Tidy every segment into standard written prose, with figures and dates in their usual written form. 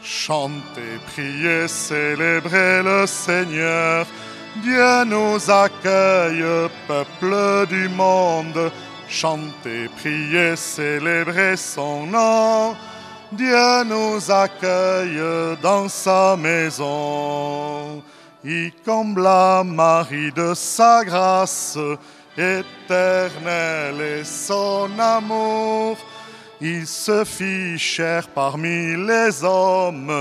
Chantez, priez, célébrez le Seigneur. Dieu nous accueille, peuple du monde. Chantez, priez, célébrez son nom. Dieu nous accueille dans sa maison. Il combla Marie de sa grâce éternelle et son amour. Il se fit chair parmi les hommes,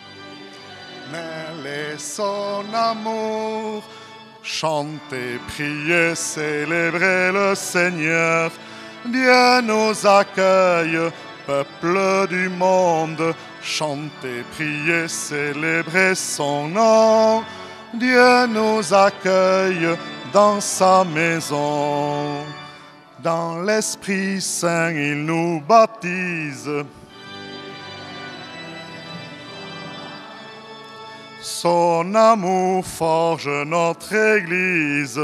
mêlé son amour. Chantez, priez, célébrez le Seigneur. Dieu nous accueille, peuple du monde. Chantez, priez, célébrez son nom. Dieu nous accueille dans sa maison. Dans l'Esprit Saint, il nous baptise. Son amour forge notre Église.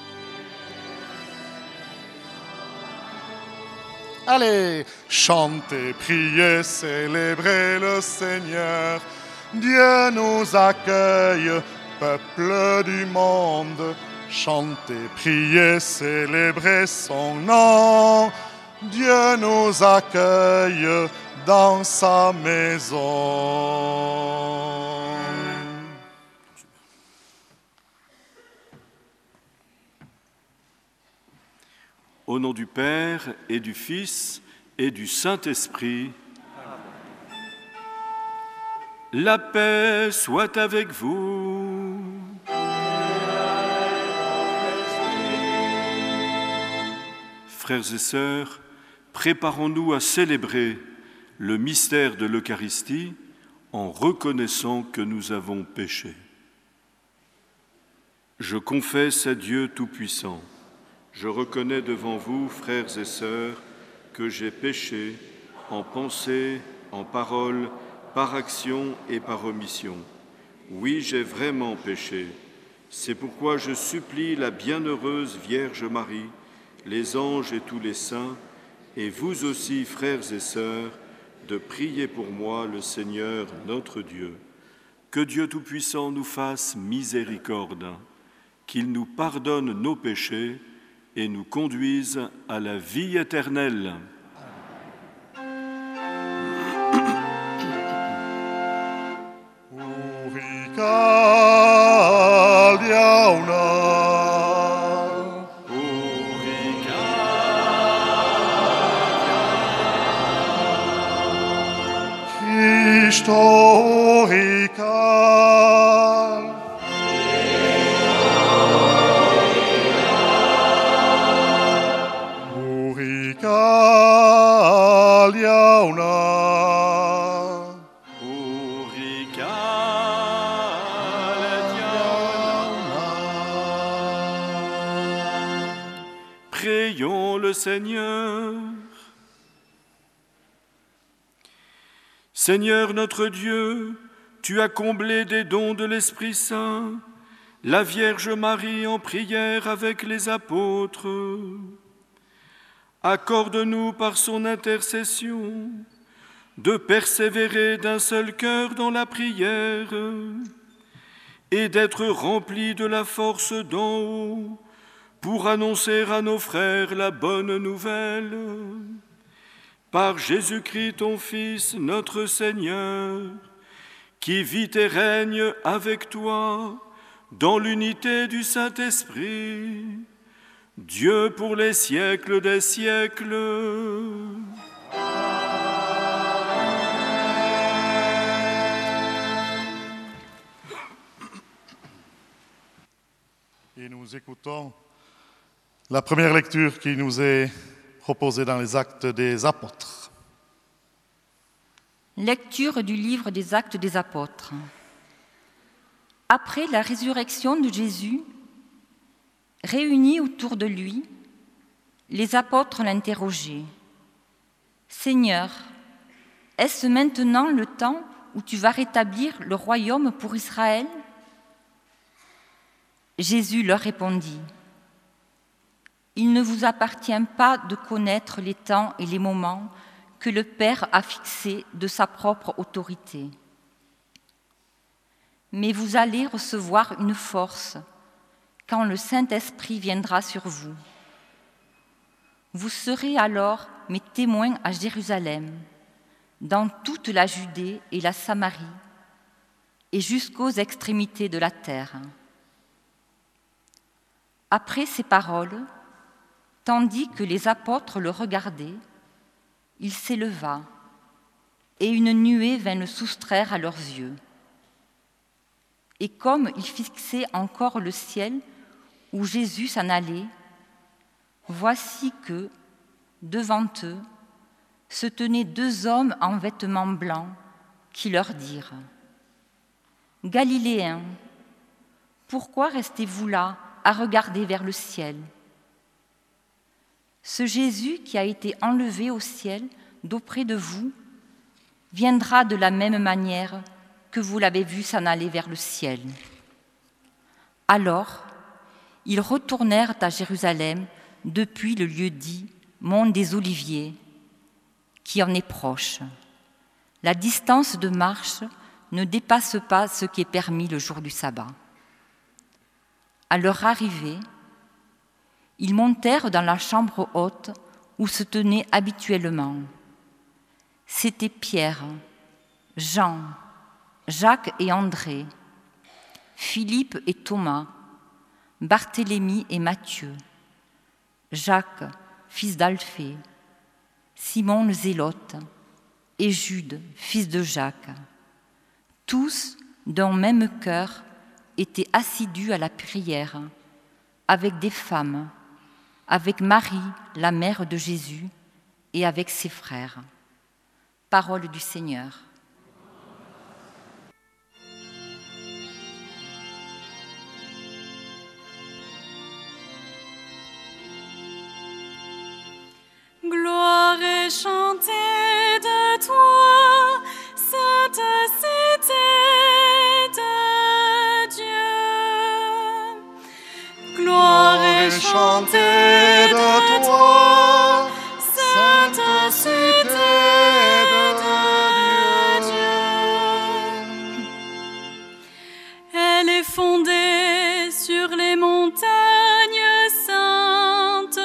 Allez, chantez, priez, célébrez le Seigneur. Dieu nous accueille, peuple du monde. Chantez, priez, célébrez son nom. Dieu nous accueille dans sa maison. Au nom du Père et du Fils et du Saint-Esprit, la paix soit avec vous. Frères et sœurs, préparons-nous à célébrer le mystère de l'Eucharistie en reconnaissant que nous avons péché. Je confesse à Dieu Tout-Puissant. Je reconnais devant vous, frères et sœurs, que j'ai péché en pensée, en parole, par action et par omission. Oui, j'ai vraiment péché. C'est pourquoi je supplie la bienheureuse Vierge Marie, les anges et tous les saints, et vous aussi, frères et sœurs, de prier pour moi le Seigneur notre Dieu. Que Dieu Tout-Puissant nous fasse miséricorde, qu'il nous pardonne nos péchés et nous conduise à la vie éternelle. Prions le Seigneur. Seigneur notre Dieu, tu as comblé des dons de l'Esprit Saint la Vierge Marie en prière avec les apôtres. Accorde-nous par son intercession de persévérer d'un seul cœur dans la prière et d'être remplis de la force d'en haut pour annoncer à nos frères la bonne nouvelle. Par Jésus-Christ, ton Fils, notre Seigneur, qui vit et règne avec toi dans l'unité du Saint-Esprit, Dieu pour les siècles des siècles. Et nous écoutons la première lecture qui nous est proposée dans les Actes des Apôtres. Lecture du livre des Actes des Apôtres. Après la résurrection de Jésus, réunis autour de lui, les apôtres l'interrogeaient. « Seigneur, est-ce maintenant le temps où tu vas rétablir le royaume pour Israël ?» Jésus leur répondit. Il ne vous appartient pas de connaître les temps et les moments que le Père a fixés de sa propre autorité. mais vous allez recevoir une force quand le Saint-Esprit viendra sur vous. Vous serez alors mes témoins à Jérusalem, dans toute la Judée et la Samarie, et jusqu'aux extrémités de la terre. Après ces paroles, tandis que les apôtres le regardaient, il s'éleva, et une nuée vint le soustraire à leurs yeux. Et comme ils fixaient encore le ciel où Jésus s'en allait, voici que, devant eux, se tenaient 2 hommes en vêtements blancs qui leur dirent : « Galiléens, pourquoi restez-vous là à regarder vers le ciel ? Ce Jésus qui a été enlevé au ciel d'auprès de vous viendra de la même manière que vous l'avez vu s'en aller vers le ciel. » Alors, ils retournèrent à Jérusalem depuis le lieu dit Mont des Oliviers, qui en est proche. La distance de marche ne dépasse pas ce qui est permis le jour du sabbat. À leur arrivée, ils montèrent dans la chambre haute où se tenaient habituellement. C'étaient Pierre, Jean, Jacques et André, Philippe et Thomas, Barthélemy et Matthieu, Jacques, fils d'Alphée, Simon le Zélote et Jude, fils de Jacques. Tous, d'un même cœur, étaient assidus à la prière, avec des femmes, avec Marie, la mère de Jésus, et avec ses frères. Parole du Seigneur. Gloire et chantez de toi, sainte cité de Dieu. Gloire et chantez de toi, sainte cité de Dieu. Elle est fondée sur les montagnes saintes.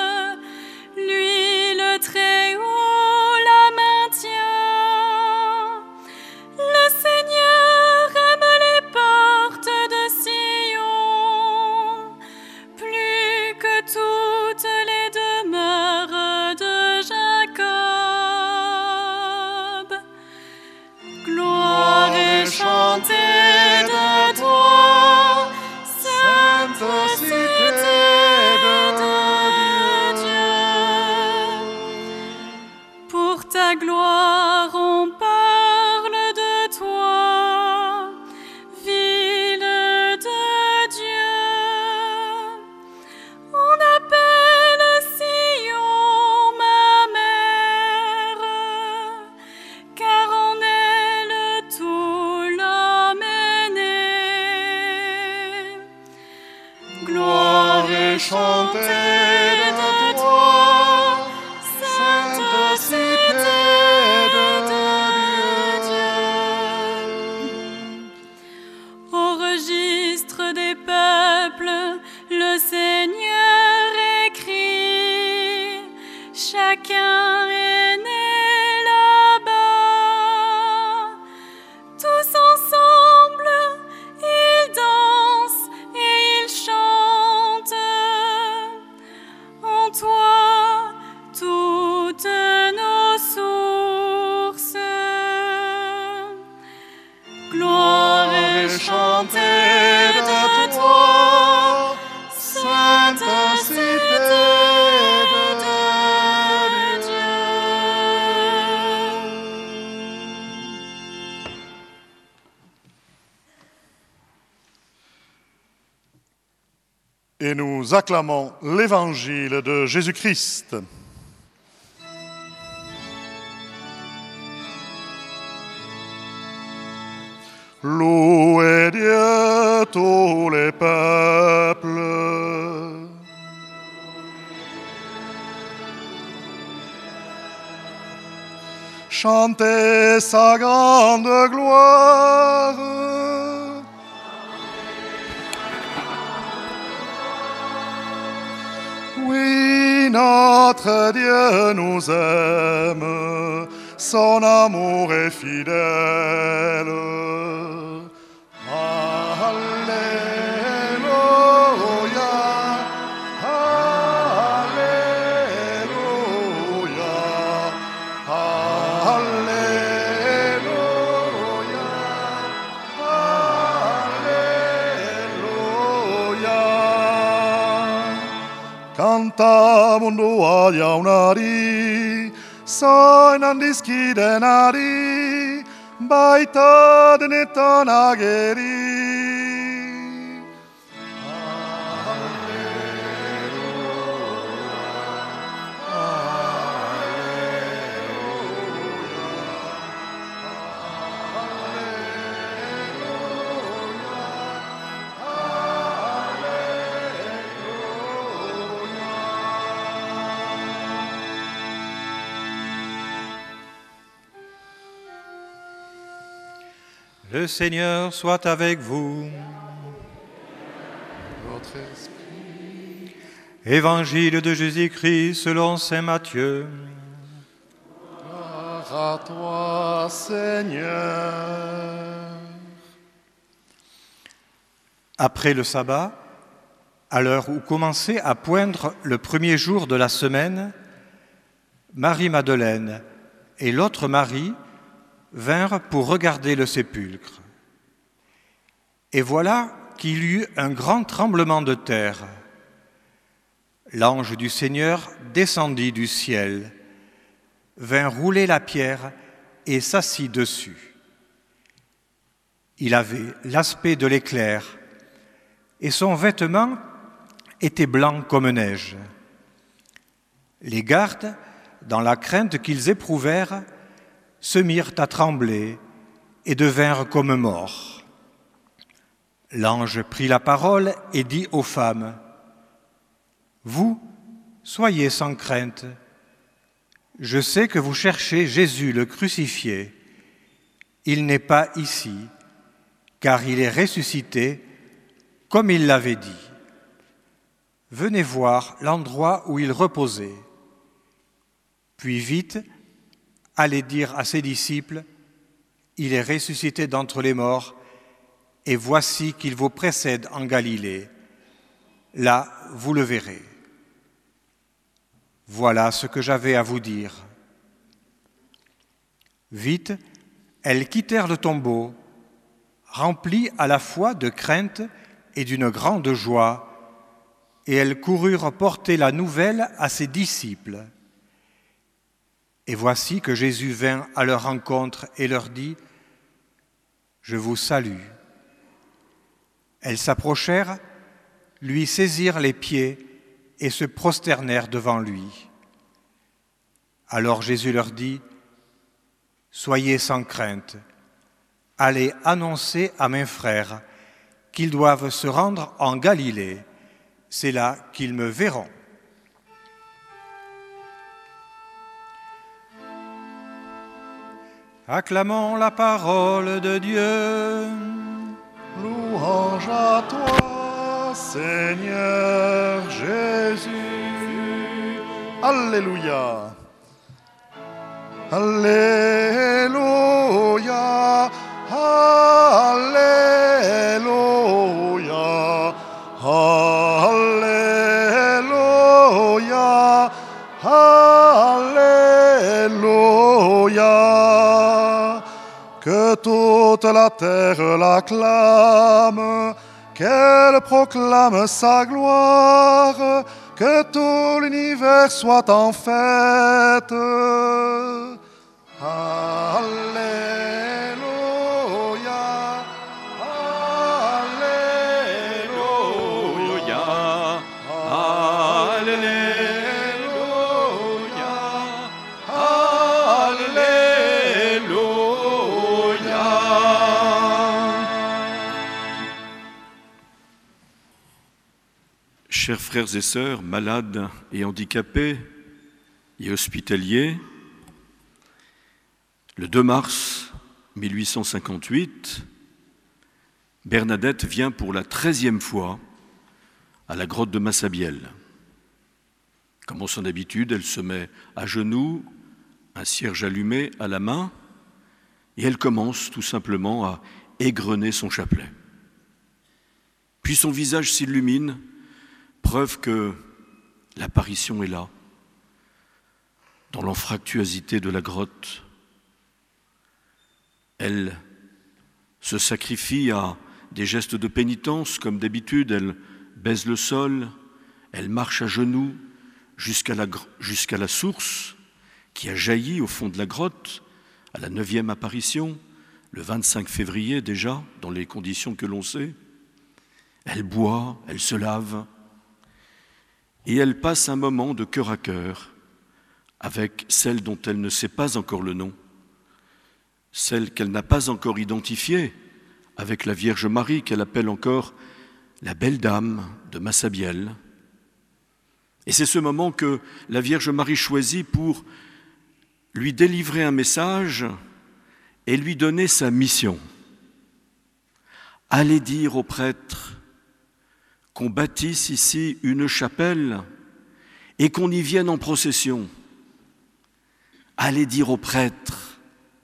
Lui, le Très-Haut, la maintient. Le Seigneur aime les portes de Sion, plus que toutes les demeures de Jacob. Gloire et chantez de toi, sainte cité de Dieu. Pour ta gloire, on parle de toi, ville de Dieu. On appelle Sion ma mère, car en elle tout l'homme est né. Gloire et chantez de toi, sainte cité de Dieu. Au registre des peuples, le Seigneur écrit, chacun est né là-bas. Tous ensemble, ils dansent et ils chantent. En toi, toutes nos sources. Gloire et chantez de toi, sainte cité de Dieu. Et nous acclamons l'évangile de Jésus-Christ. Louez Dieu tous les peuples. Chantez sa grande gloire. Oui, notre Dieu nous aime, son amour est fidèle. Alléluia, Alléluia, Alléluia, Alléluia. Cantamundo jaunari, soinan diskidenari, baita denetanageri. Le Seigneur soit avec vous. Votre esprit. Évangile de Jésus-Christ selon saint Matthieu. Gloire à toi, Seigneur. Après le sabbat, à l'heure où commençait à poindre le premier jour de la semaine, Marie-Madeleine et l'autre Marie vinrent pour regarder le sépulcre. Et voilà qu'il y eut un grand tremblement de terre. L'ange du Seigneur descendit du ciel, vint rouler la pierre et s'assit dessus. Il avait l'aspect de l'éclair, et son vêtement était blanc comme neige. Les gardes, dans la crainte qu'ils éprouvèrent, se mirent à trembler et devinrent comme morts. L'ange prit la parole et dit aux femmes : « Vous, soyez sans crainte. Je sais que vous cherchez Jésus le crucifié. Il n'est pas ici, car il est ressuscité, comme il l'avait dit. Venez voir l'endroit où il reposait. Puis vite, allez dire à ses disciples, il est ressuscité d'entre les morts, et voici qu'il vous précède en Galilée. Là, vous le verrez. Voilà ce que j'avais à vous dire. » Vite, elles quittèrent le tombeau, remplies à la fois de crainte et d'une grande joie, et elles coururent porter la nouvelle à ses disciples. Et voici que Jésus vint à leur rencontre et leur dit : « Je vous salue. » Elles s'approchèrent, lui saisirent les pieds et se prosternèrent devant lui. Alors Jésus leur dit : « Soyez sans crainte. Allez annoncer à mes frères qu'ils doivent se rendre en Galilée. C'est là qu'ils me verront. » Acclamons la parole de Dieu. Louange à toi, Seigneur Jésus. Alléluia. Alléluia. Alléluia. Alléluia. Alléluia. Que toute la terre l'acclame, qu'elle proclame sa gloire, que tout l'univers soit en fête. Alléluia, Alléluia, Chers frères et sœurs, malades et handicapés et hospitaliers, le 2 mars 1858, Bernadette vient pour la 13e fois à la grotte de Massabielle. Comme en son habitude, elle se met à genoux, un cierge allumé à la main, et elle commence tout simplement à égrener son chapelet. Puis son visage s'illumine, preuve que l'apparition est là, dans l'anfractuosité de la grotte. Elle se sacrifie à des gestes de pénitence, comme d'habitude, elle baise le sol, elle marche à genoux jusqu'à la source qui a jailli au fond de la grotte, à la 9e apparition, le 25 février déjà, dans les conditions que l'on sait. Elle boit, elle se lave, et elle passe un moment de cœur à cœur avec celle dont elle ne sait pas encore le nom, celle qu'elle n'a pas encore identifiée, avec la Vierge Marie qu'elle appelle encore la belle dame de Massabielle. Et c'est ce moment que la Vierge Marie choisit pour lui délivrer un message et lui donner sa mission. Allez dire aux prêtres qu'on bâtisse ici une chapelle et qu'on y vienne en procession. Allez dire aux prêtres,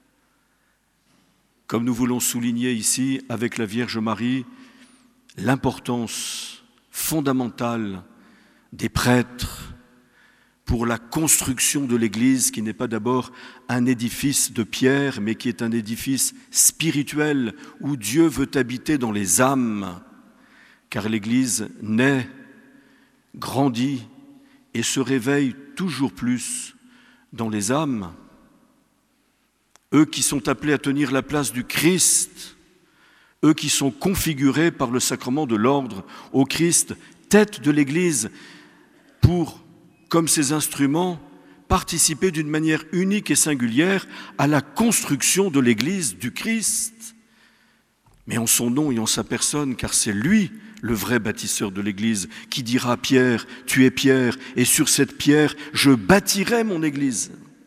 comme nous voulons souligner ici avec la Vierge Marie, l'importance fondamentale des prêtres pour la construction de l'Église, qui n'est pas d'abord un édifice de pierre, mais qui est un édifice spirituel où Dieu veut habiter dans les âmes, car l'Église naît, grandit et se réveille toujours plus dans les âmes. Eux qui sont appelés à tenir la place du Christ, eux qui sont configurés par le sacrement de l'ordre au Christ, tête de l'Église, pour, comme ses instruments, participer d'une manière unique et singulière à la construction de l'Église du Christ, mais en son nom et en sa personne, car c'est lui le vrai bâtisseur de l'Église, qui dira à Pierre, « Tu es Pierre, et sur cette pierre, je bâtirai mon Église ».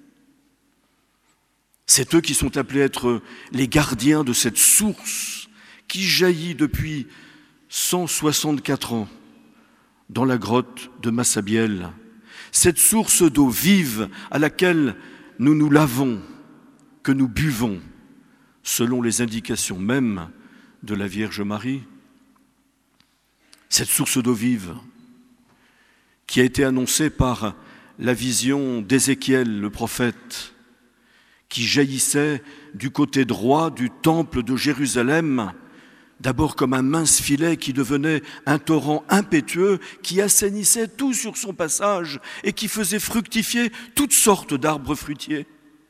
C'est eux qui sont appelés à être les gardiens de cette source qui jaillit depuis 164 ans dans la grotte de Massabielle. Cette source d'eau vive à laquelle nous nous lavons, que nous buvons, selon les indications mêmes de la Vierge Marie. Cette source d'eau vive qui a été annoncée par la vision d'Ézéchiel, le prophète, qui jaillissait du côté droit du temple de Jérusalem, d'abord comme un mince filet qui devenait un torrent impétueux qui assainissait tout sur son passage et qui faisait fructifier toutes sortes d'arbres fruitiers,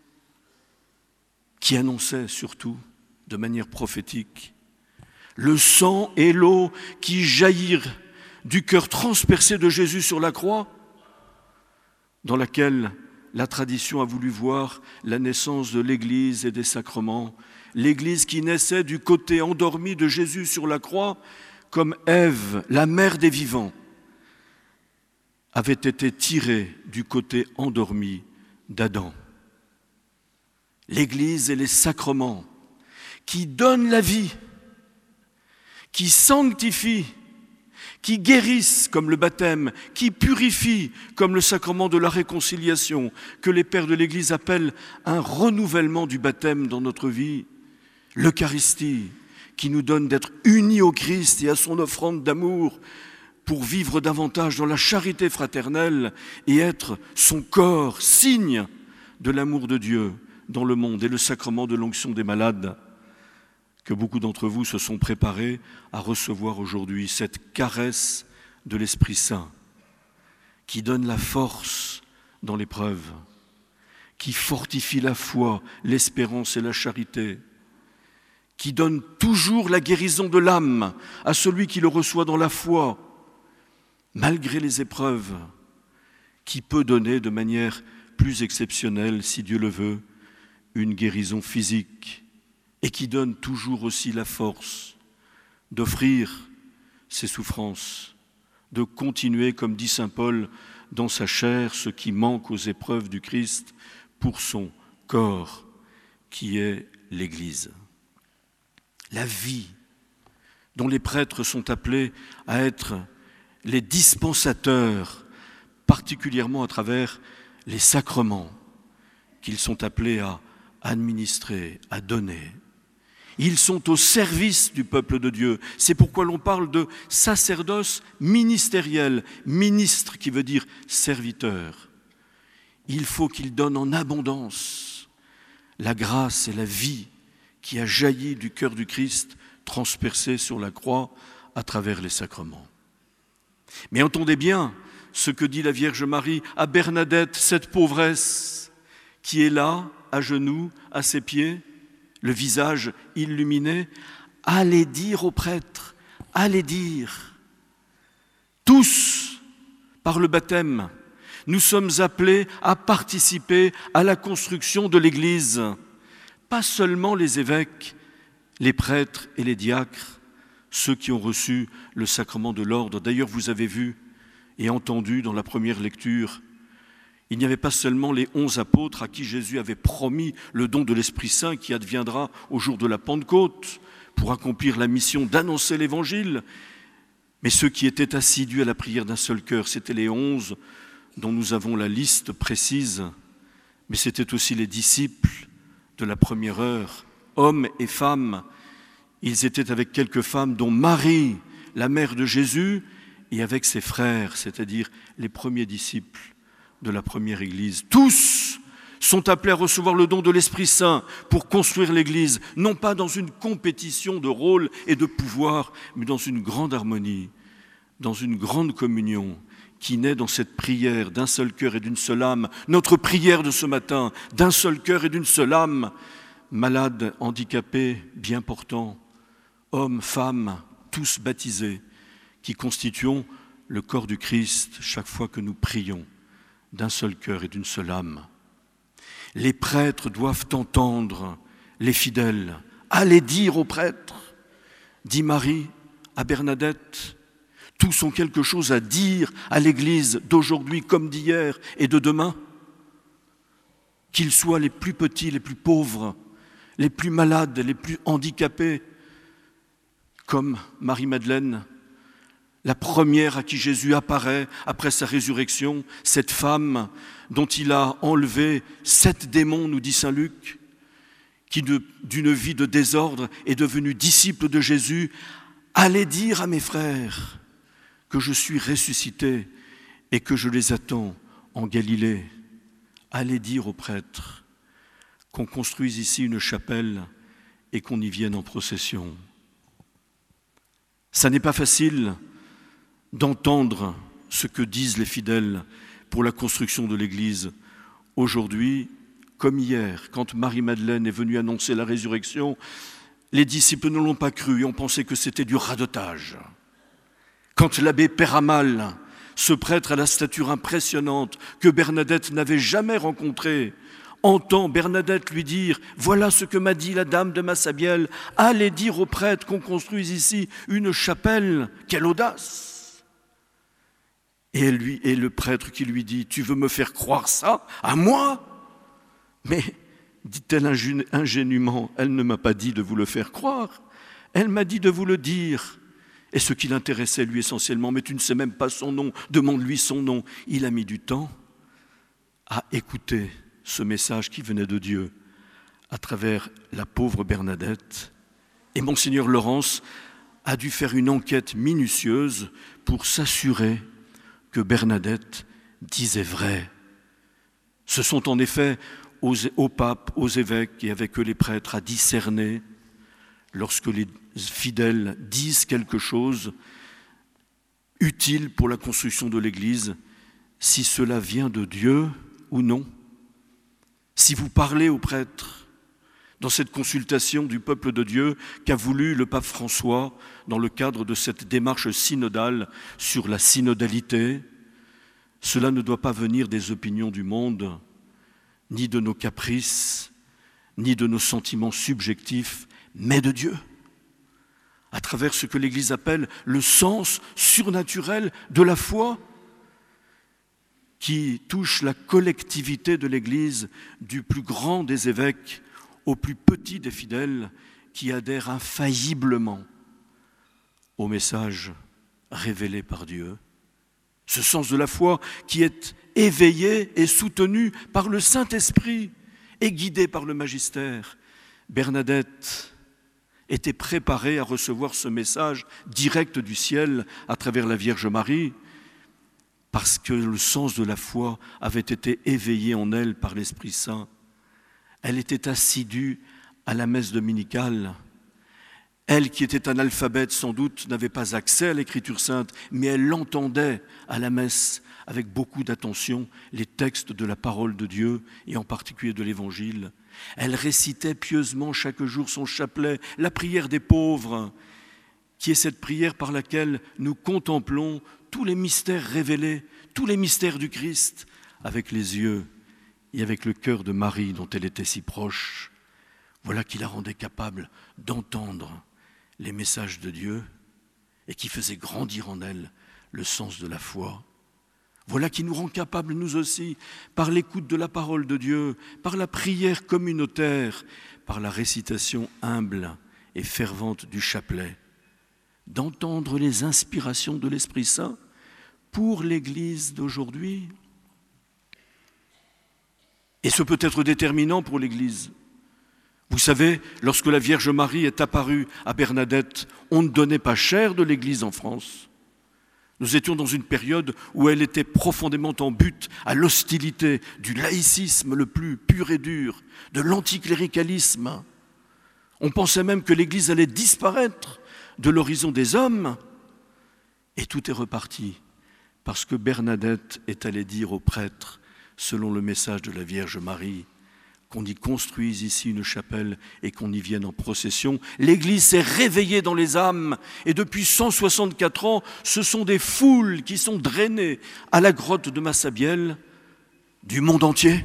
qui annonçait surtout de manière prophétique le sang et l'eau qui jaillirent du cœur transpercé de Jésus sur la croix, dans laquelle la tradition a voulu voir la naissance de l'Église et des sacrements. L'Église qui naissait du côté endormi de Jésus sur la croix, comme Ève, la mère des vivants, avait été tirée du côté endormi d'Adam. L'Église et les sacrements qui donnent la vie, qui sanctifient, qui guérissent comme le baptême, qui purifient comme le sacrement de la réconciliation, que les pères de l'Église appellent un renouvellement du baptême dans notre vie, l'Eucharistie, qui nous donne d'être unis au Christ et à son offrande d'amour pour vivre davantage dans la charité fraternelle et être son corps, signe de l'amour de Dieu dans le monde, et le sacrement de l'onction des malades, que beaucoup d'entre vous se sont préparés à recevoir aujourd'hui, cette caresse de l'Esprit Saint qui donne la force dans l'épreuve, qui fortifie la foi, l'espérance et la charité, qui donne toujours la guérison de l'âme à celui qui le reçoit dans la foi, malgré les épreuves, qui peut donner de manière plus exceptionnelle, si Dieu le veut, une guérison physique, et qui donne toujours aussi la force d'offrir ses souffrances, de continuer, comme dit saint Paul, dans sa chair ce qui manque aux épreuves du Christ pour son corps, qui est l'Église. La vie dont les prêtres sont appelés à être les dispensateurs particulièrement à travers les sacrements qu'ils sont appelés à administrer, à donner. Ils sont au service du peuple de Dieu. C'est pourquoi l'on parle de sacerdoce ministériel, ministre qui veut dire serviteur. Il faut qu'ils donnent en abondance la grâce et la vie qui a jailli du cœur du Christ, transpercé sur la croix à travers les sacrements. Mais entendez bien ce que dit la Vierge Marie à Bernadette, cette pauvresse qui est là, à genoux, à ses pieds, le visage illuminé. Allez dire aux prêtres, allez dire. Tous, par le baptême, nous sommes appelés à participer à la construction de l'Église. Pas seulement les évêques, les prêtres et les diacres, ceux qui ont reçu le sacrement de l'ordre. D'ailleurs, vous avez vu et entendu dans la première lecture, il n'y avait pas seulement les 11 apôtres à qui Jésus avait promis le don de l'Esprit Saint qui adviendra au jour de la Pentecôte pour accomplir la mission d'annoncer l'Évangile, mais ceux qui étaient assidus à la prière d'un seul cœur, c'était les 11 dont nous avons la liste précise, mais c'était aussi les disciples de la première heure, hommes et femmes. Ils étaient avec quelques femmes, dont Marie, la mère de Jésus, et avec ses frères, c'est-à-dire les premiers disciples de la première Église. Tous sont appelés à recevoir le don de l'Esprit Saint pour construire l'Église, non pas dans une compétition de rôle et de pouvoir, mais dans une grande harmonie, dans une grande communion qui naît dans cette prière d'un seul cœur et d'une seule âme. Notre prière de ce matin, d'un seul cœur et d'une seule âme, malades, handicapés, bien portants, hommes, femmes, tous baptisés, qui constituons le corps du Christ chaque fois que nous prions d'un seul cœur et d'une seule âme. Les prêtres doivent entendre les fidèles. Allez dire aux prêtres, dit Marie à Bernadette, tous ont quelque chose à dire à l'Église d'aujourd'hui comme d'hier et de demain. Qu'ils soient les plus petits, les plus pauvres, les plus malades, les plus handicapés, comme Marie-Madeleine, la première à qui Jésus apparaît après sa résurrection, cette femme dont il a enlevé 7 démons, nous dit saint Luc, qui d'une vie de désordre est devenue disciple de Jésus. Allez dire à mes frères que je suis ressuscité et que je les attends en Galilée. Allez dire aux prêtres qu'on construise ici une chapelle et qu'on y vienne en procession. Ça n'est pas facile d'entendre ce que disent les fidèles pour la construction de l'Église. Aujourd'hui, comme hier, quand Marie-Madeleine est venue annoncer la résurrection, les disciples ne l'ont pas cru et ont pensé que c'était du radotage. Quand l'abbé Péramal, ce prêtre à la stature impressionnante que Bernadette n'avait jamais rencontré, entend Bernadette lui dire « Voilà ce que m'a dit la dame de Massabielle, allez dire aux prêtres qu'on construise ici une chapelle, quelle audace !» Et le prêtre qui lui dit « Tu veux me faire croire ça à moi ?» Mais, dit-elle ingénument, elle ne m'a pas dit de vous le faire croire, elle m'a dit de vous le dire. Et ce qui l'intéressait lui essentiellement, mais tu ne sais même pas son nom, demande-lui son nom. Il a mis du temps à écouter ce message qui venait de Dieu à travers la pauvre Bernadette. Et Monseigneur Laurence a dû faire une enquête minutieuse pour s'assurer que Bernadette disait vrai. Ce sont en effet aux papes, aux évêques et avec eux les prêtres à discerner lorsque les fidèles disent quelque chose utile pour la construction de l'Église, si cela vient de Dieu ou non. Si vous parlez aux prêtres dans cette consultation du peuple de Dieu qu'a voulu le pape François dans le cadre de cette démarche synodale sur la synodalité, cela ne doit pas venir des opinions du monde, ni de nos caprices, ni de nos sentiments subjectifs, mais de Dieu, à travers ce que l'Église appelle le sens surnaturel de la foi, qui touche la collectivité de l'Église, du plus grand des évêques au plus petit des fidèles, qui adhèrent infailliblement au message révélé par Dieu. Ce sens de la foi qui est éveillé et soutenu par le Saint-Esprit et guidé par le magistère. Bernadette était préparée à recevoir ce message direct du ciel à travers la Vierge Marie, parce que le sens de la foi avait été éveillé en elle par l'Esprit Saint. Elle était assidue à la messe dominicale. Elle, qui était analphabète, sans doute, n'avait pas accès à l'Écriture sainte, mais elle entendait à la messe, avec beaucoup d'attention, les textes de la parole de Dieu, et en particulier de l'Évangile. Elle récitait pieusement chaque jour son chapelet, la prière des pauvres, qui est cette prière par laquelle nous contemplons tous les mystères révélés, tous les mystères du Christ, avec les yeux et avec le cœur de Marie dont elle était si proche. Voilà qui la rendait capable d'entendre les messages de Dieu et qui faisait grandir en elle le sens de la foi. Voilà qui nous rend capables, nous aussi, par l'écoute de la parole de Dieu, par la prière communautaire, par la récitation humble et fervente du chapelet, d'entendre les inspirations de l'Esprit Saint pour l'Église d'aujourd'hui. Et ce peut être déterminant pour l'Église. Vous savez, lorsque la Vierge Marie est apparue à Bernadette, on ne donnait pas cher de l'Église en France. Nous étions dans une période où elle était profondément en butte à l'hostilité du laïcisme le plus pur et dur, de l'anticléricalisme. On pensait même que l'Église allait disparaître de l'horizon des hommes. Et tout est reparti parce que Bernadette est allée dire aux prêtres, selon le message de la Vierge Marie, qu'on y construise ici une chapelle et qu'on y vienne en procession. L'Église s'est réveillée dans les âmes et depuis 164 ans, ce sont des foules qui sont drainées à la grotte de Massabielle du monde entier.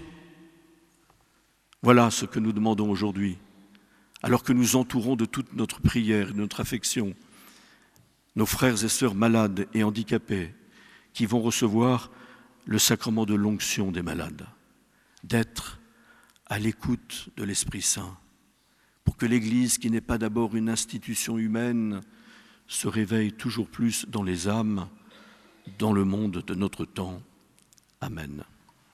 Voilà ce que nous demandons aujourd'hui, alors que nous entourons de toute notre prière et de notre affection nos frères et sœurs malades et handicapés qui vont recevoir le sacrement de l'onction des malades, d'être à l'écoute de l'Esprit Saint, pour que l'Église, qui n'est pas d'abord une institution humaine, se réveille toujours plus dans les âmes, dans le monde de notre temps. Amen.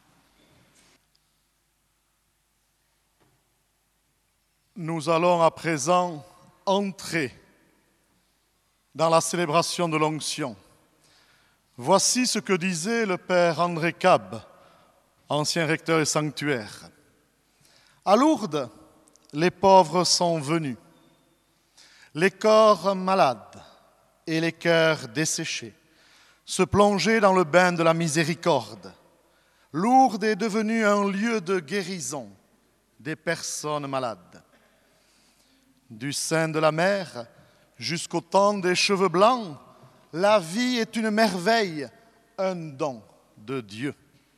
Nous allons à présent entrer dans la célébration de l'onction. Voici ce que disait le père André Cab, ancien recteur et sanctuaire. À Lourdes, les pauvres sont venus, les corps malades et les cœurs desséchés, se plonger dans le bain de la miséricorde. Lourdes est devenue un lieu de guérison des personnes malades. Du sein de la mer jusqu'au temps des cheveux blancs, la vie est une merveille, un don de Dieu.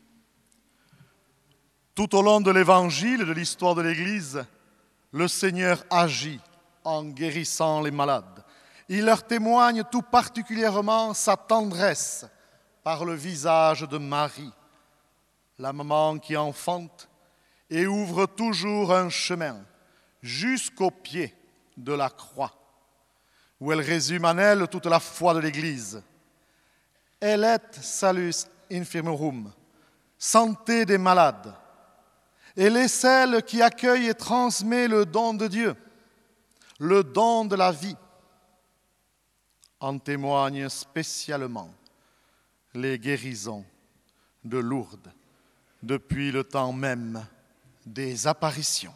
Tout au long de l'Évangile et de l'histoire de l'Église, le Seigneur agit en guérissant les malades. Il leur témoigne tout particulièrement sa tendresse par le visage de Marie, la maman qui enfante et ouvre toujours un chemin jusqu'au pied de la croix, où elle résume en elle toute la foi de l'Église. Ellet salus infirmorum, santé des malades. Elle est celle qui accueille et transmet le don de Dieu, le don de la vie. En témoignent spécialement les guérisons de Lourdes depuis le temps même des apparitions.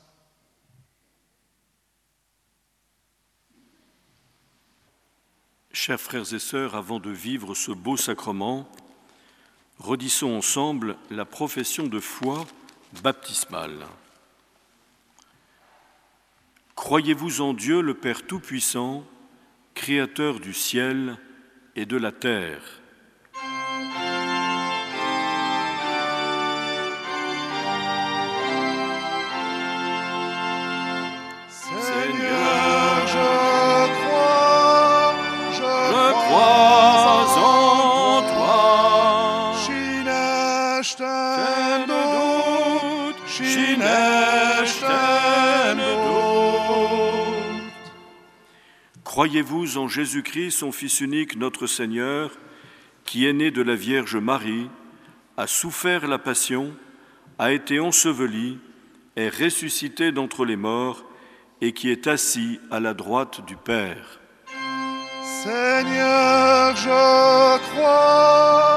Chers frères et sœurs, avant de vivre ce beau sacrement, redissons ensemble la profession de foi baptismale. Croyez-vous en Dieu, le Père Tout-Puissant, Créateur du ciel et de la terre ? Seigneur, je crois en toi. Croyez-vous en Jésus-Christ, son Fils unique, notre Seigneur, qui est né de la Vierge Marie, a souffert la passion, a été enseveli, est ressuscité d'entre les morts et qui est assis à la droite du Père. Seigneur, je crois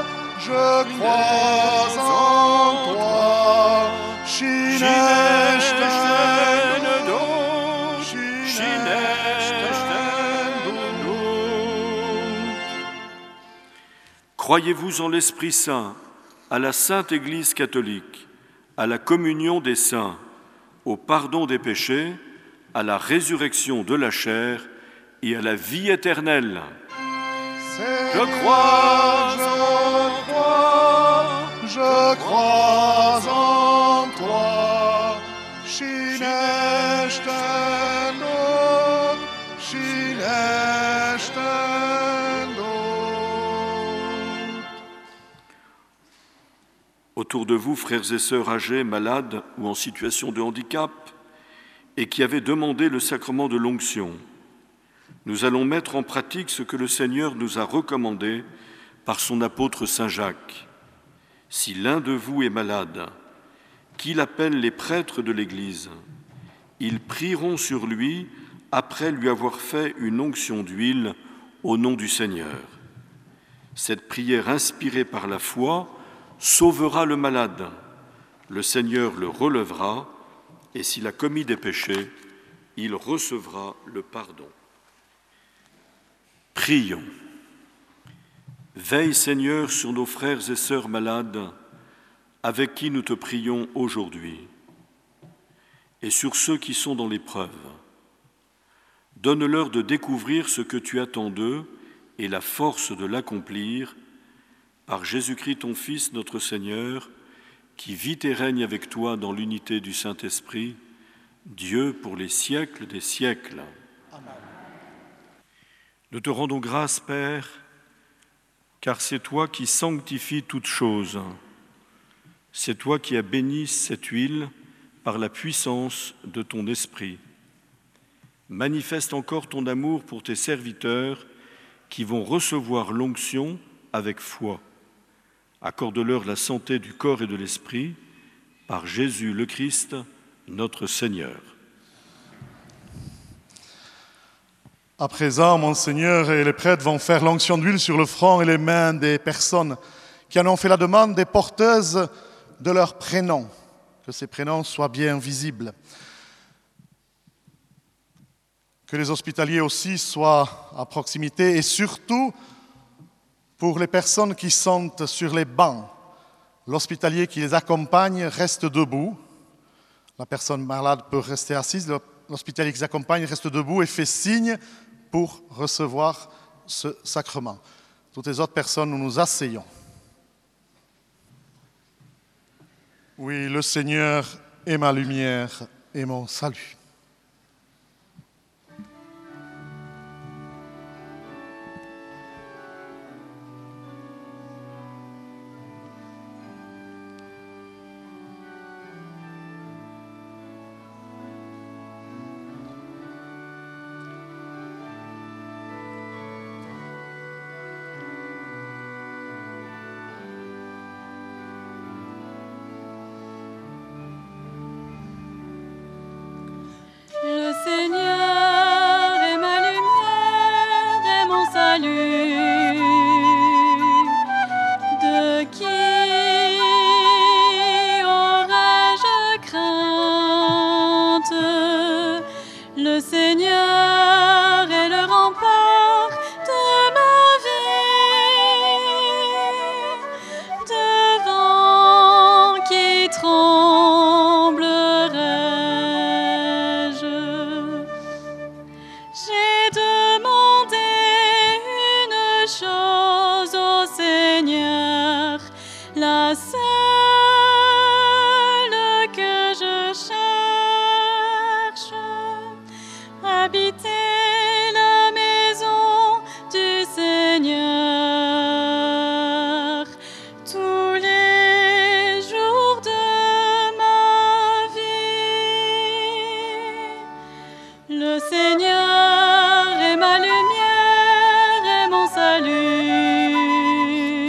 en toi. Croyez-vous en l'Esprit Saint, à la Sainte Église catholique, à la communion des saints, au pardon des péchés, à la résurrection de la chair et à la vie éternelle. Je crois en toi. Autour de vous, frères et sœurs âgés, malades ou en situation de handicap, et qui avaient demandé le sacrement de l'onction, nous allons mettre en pratique ce que le Seigneur nous a recommandé par son apôtre Saint Jacques. Si l'un de vous est malade, qu'il appelle les prêtres de l'Église. Ils prieront sur lui après lui avoir fait une onction d'huile au nom du Seigneur. Cette prière inspirée par la foi sauvera le malade. Le Seigneur le relèvera et s'il a commis des péchés, il recevra le pardon. Prions. Veille, Seigneur, sur nos frères et sœurs malades avec qui nous te prions aujourd'hui et sur ceux qui sont dans l'épreuve. Donne-leur de découvrir ce que tu attends d'eux et la force de l'accomplir par Jésus-Christ, ton Fils, notre Seigneur, qui vit et règne avec toi dans l'unité du Saint-Esprit, Dieu pour les siècles des siècles. Amen. Nous te rendons grâce, Père, car c'est toi qui sanctifies toutes choses. C'est toi qui as béni cette huile par la puissance de ton esprit. Manifeste encore ton amour pour tes serviteurs qui vont recevoir l'onction avec foi. Accorde-leur la santé du corps et de l'esprit par Jésus le Christ, notre Seigneur. À présent, Monseigneur et les prêtres vont faire l'onction d'huile sur le front et les mains des personnes qui en ont fait la demande, des porteuses de leurs prénoms, que ces prénoms soient bien visibles. Que les hospitaliers aussi soient à proximité et surtout, pour les personnes qui sont sur les bancs, l'hospitalier qui les accompagne reste debout. La personne malade peut rester assise, l'hospitalier qui les accompagne reste debout et fait signe pour recevoir ce sacrement. Toutes les autres personnes, nous nous asseyons. Oui, le Seigneur est ma lumière et mon salut. Le Seigneur est ma lumière et mon salut. De qui aurais-je crainte? Le Seigneur est le rempart de ma vie. Devant qui tremblerais-je? J'ai demandé une chose au Seigneur, la seule que je cherche, habiter la maison du Seigneur tous les jours de ma vie. Le Seigneur est ma lumière et mon salut.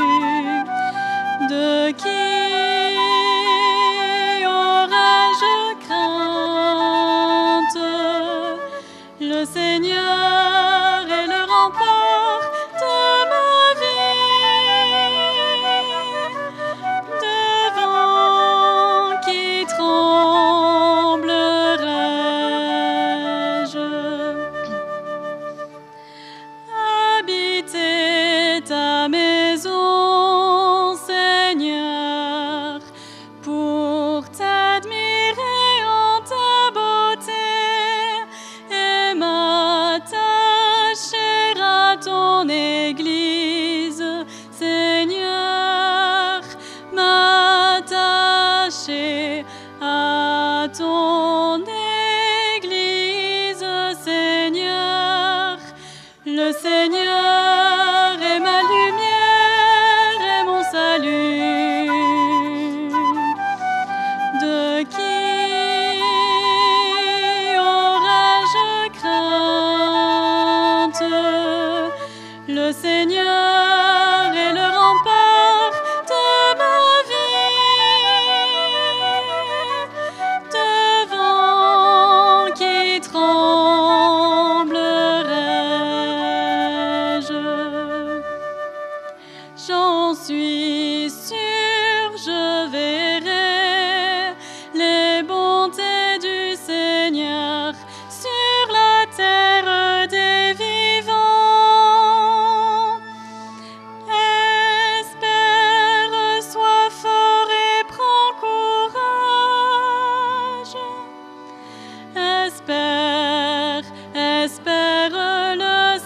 espère, espère le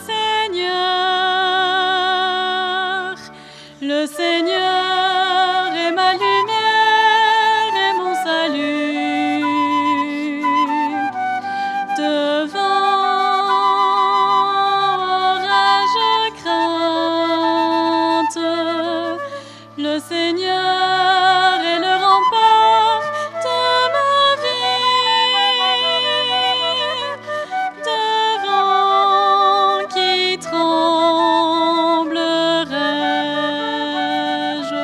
Seigneur. Le Seigneur est ma lumière et mon salut. Devant orage crainte, le Seigneur est le rempart de ma vie. Devant qui tremblerai-je?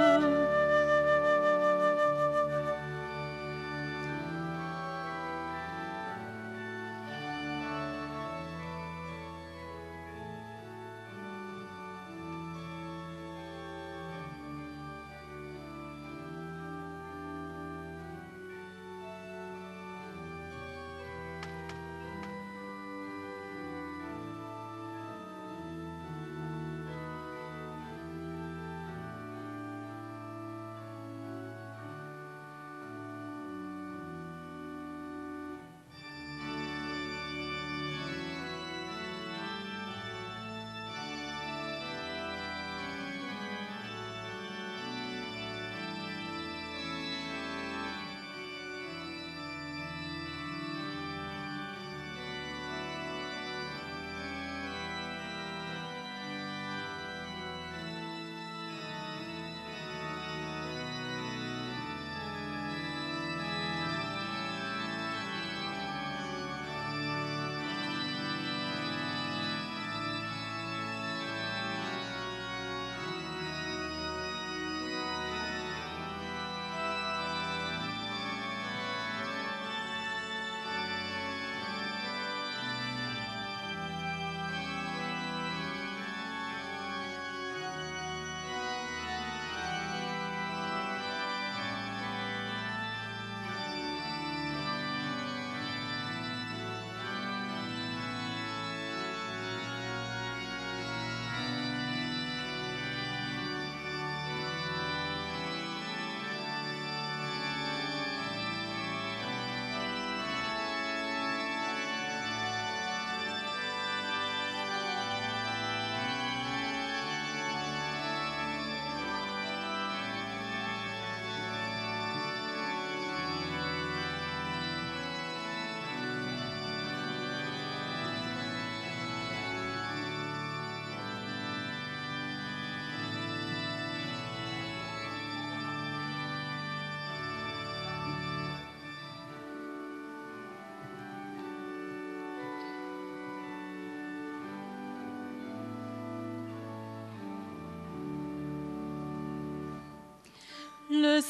Le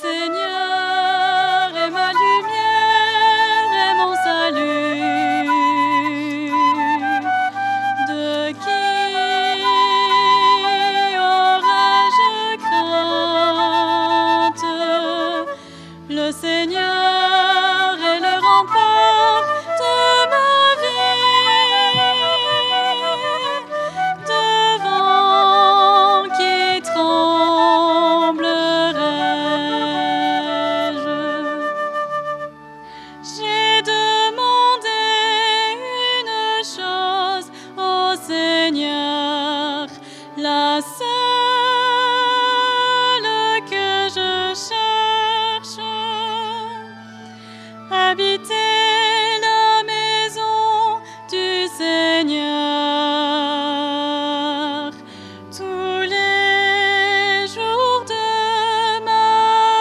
Seigneur est ma lumière et mon salut. De qui aurais-je crainte? Le Seigneur est le rempart de ma vie. Devant qui tremblerai-je? J'ai demandé une chose au Seigneur, la seule que je cherche, habiter la maison du Seigneur tous les jours de ma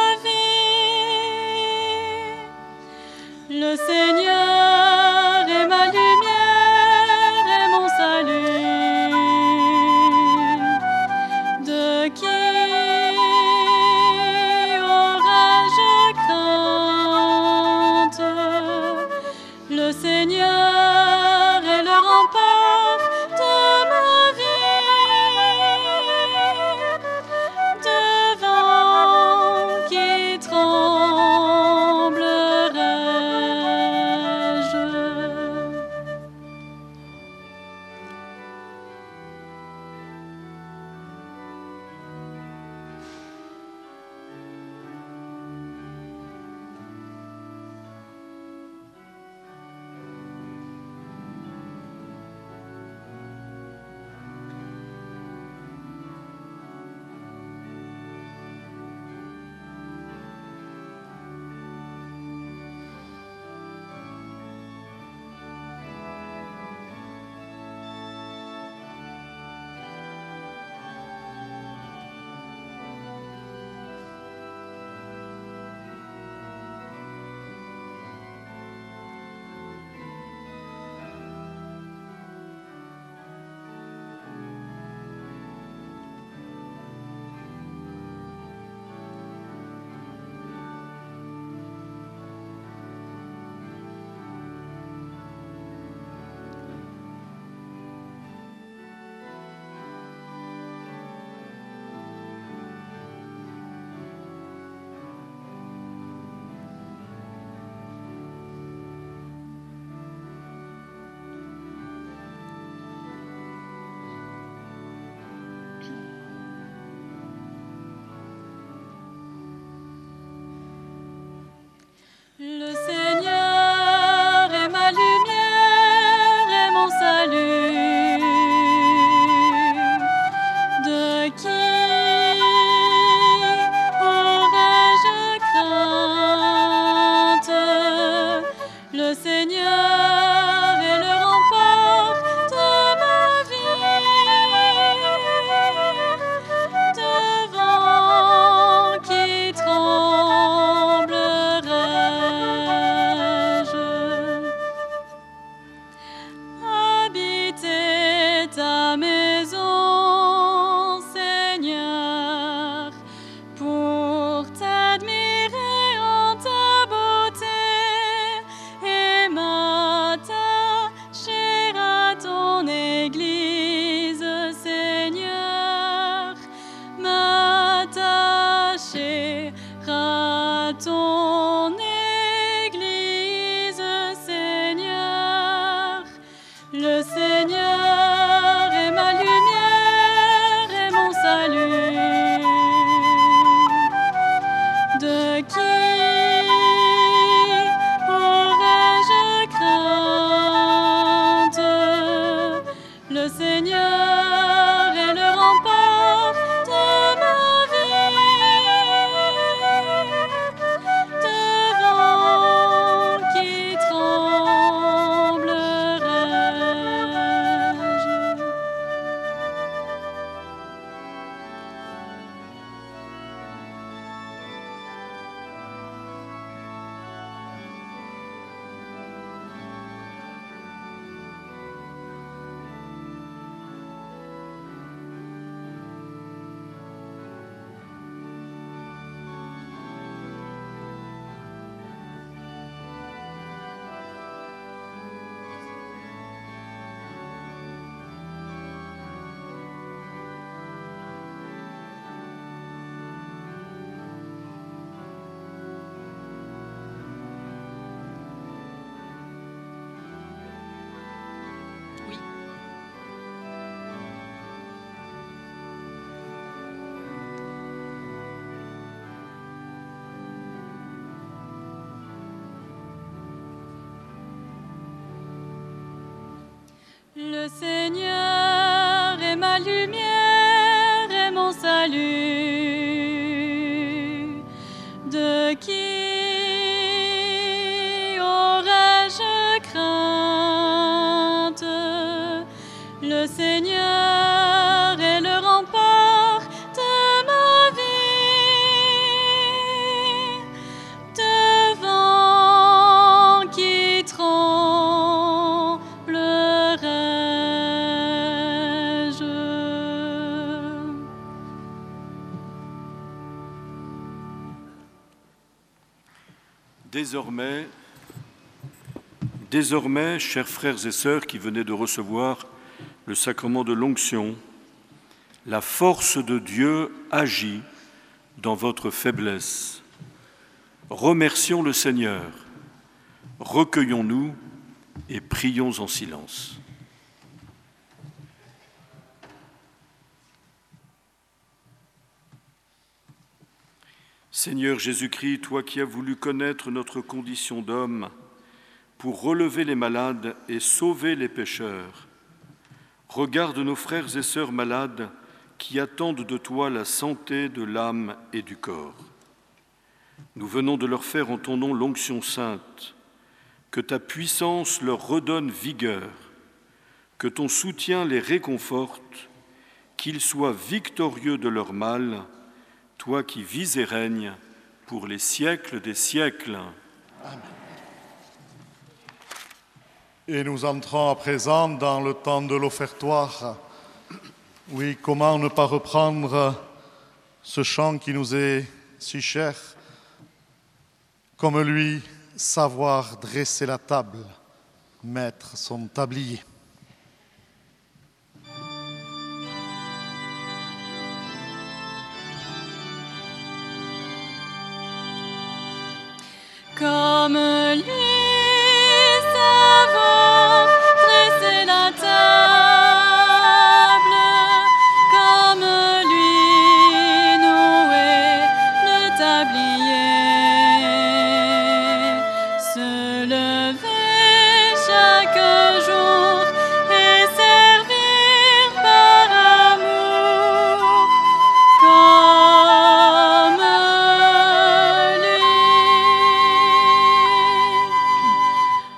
vie. Le Seigneur est ma lumière et mon salut. De qui aurais-je crainte? Le Seigneur est le rempart de ma vie. Devant qui tremblerai-je? Le Seigneur est le rempart de ma vie. Devant qui tremblerai-je? Habiter ta maison, Seigneur, pour t'admirer en ta beauté et m'attacher à ton Église, Seigneur, m'attacher à ton Église, Seigneur. Le Seigneur est ma lumière et mon salut. De qui aurais-je crainte? Le Seigneur est le rempart de ma vie. Devant qui tremblerai-je? Le Seigneur est ma lumière et mon salut. De qui aurais-je crainte? Le Seigneur est le rempart de ma vie. Devant qui tremblerai-je? Désormais, chers frères et sœurs qui venez de recevoir le sacrement de l'onction, la force de Dieu agit dans votre faiblesse. Remercions le Seigneur, recueillons-nous et prions en silence. Seigneur Jésus-Christ, toi qui as voulu connaître notre condition d'homme pour relever les malades et sauver les pécheurs, regarde nos frères et sœurs malades qui attendent de toi la santé de l'âme et du corps. Nous venons de leur faire en ton nom l'onction sainte, que ta puissance leur redonne vigueur, que ton soutien les réconforte, qu'ils soient victorieux de leur mal, toi qui vis et règnes pour les siècles des siècles. Amen. Et nous entrons à présent dans le temps de l'offertoire. Oui, comment ne pas reprendre ce chant qui nous est si cher, comme lui, savoir dresser la table, mettre son tablier. Comme lui, savoir dresser la table, comme lui, nouer le tablier, se lever chaque jour et servir par amour, comme lui.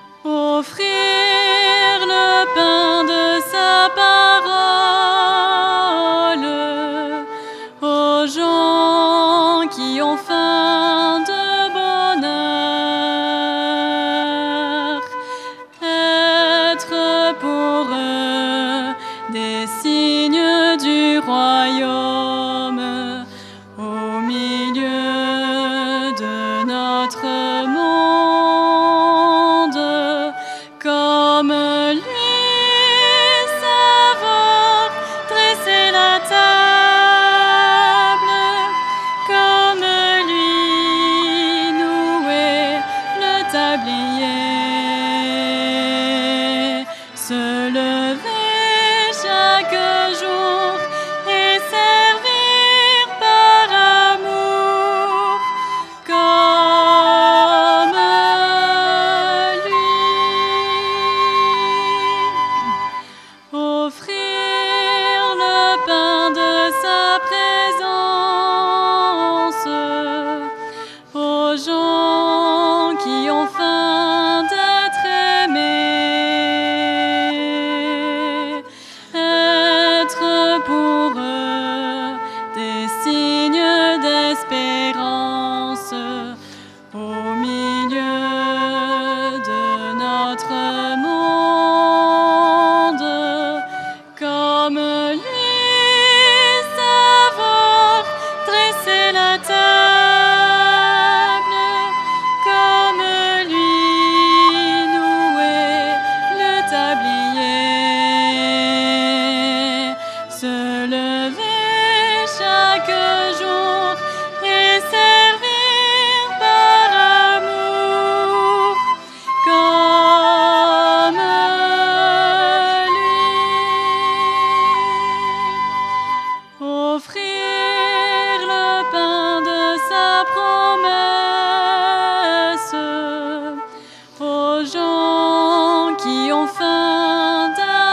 tablier, se lever chaque jour et servir par amour comme lui. Offrir le pain de sa présence aux gens qui ont faim d'être aimés, être pour eux des signes d'espérance au milieu de notre monde, comme lui savoir dresser la table, comme lui nouer le tablier, se lever chaque jour et servir par amour comme lui. Offrir le pain de sa promesse aux gens qui ont faim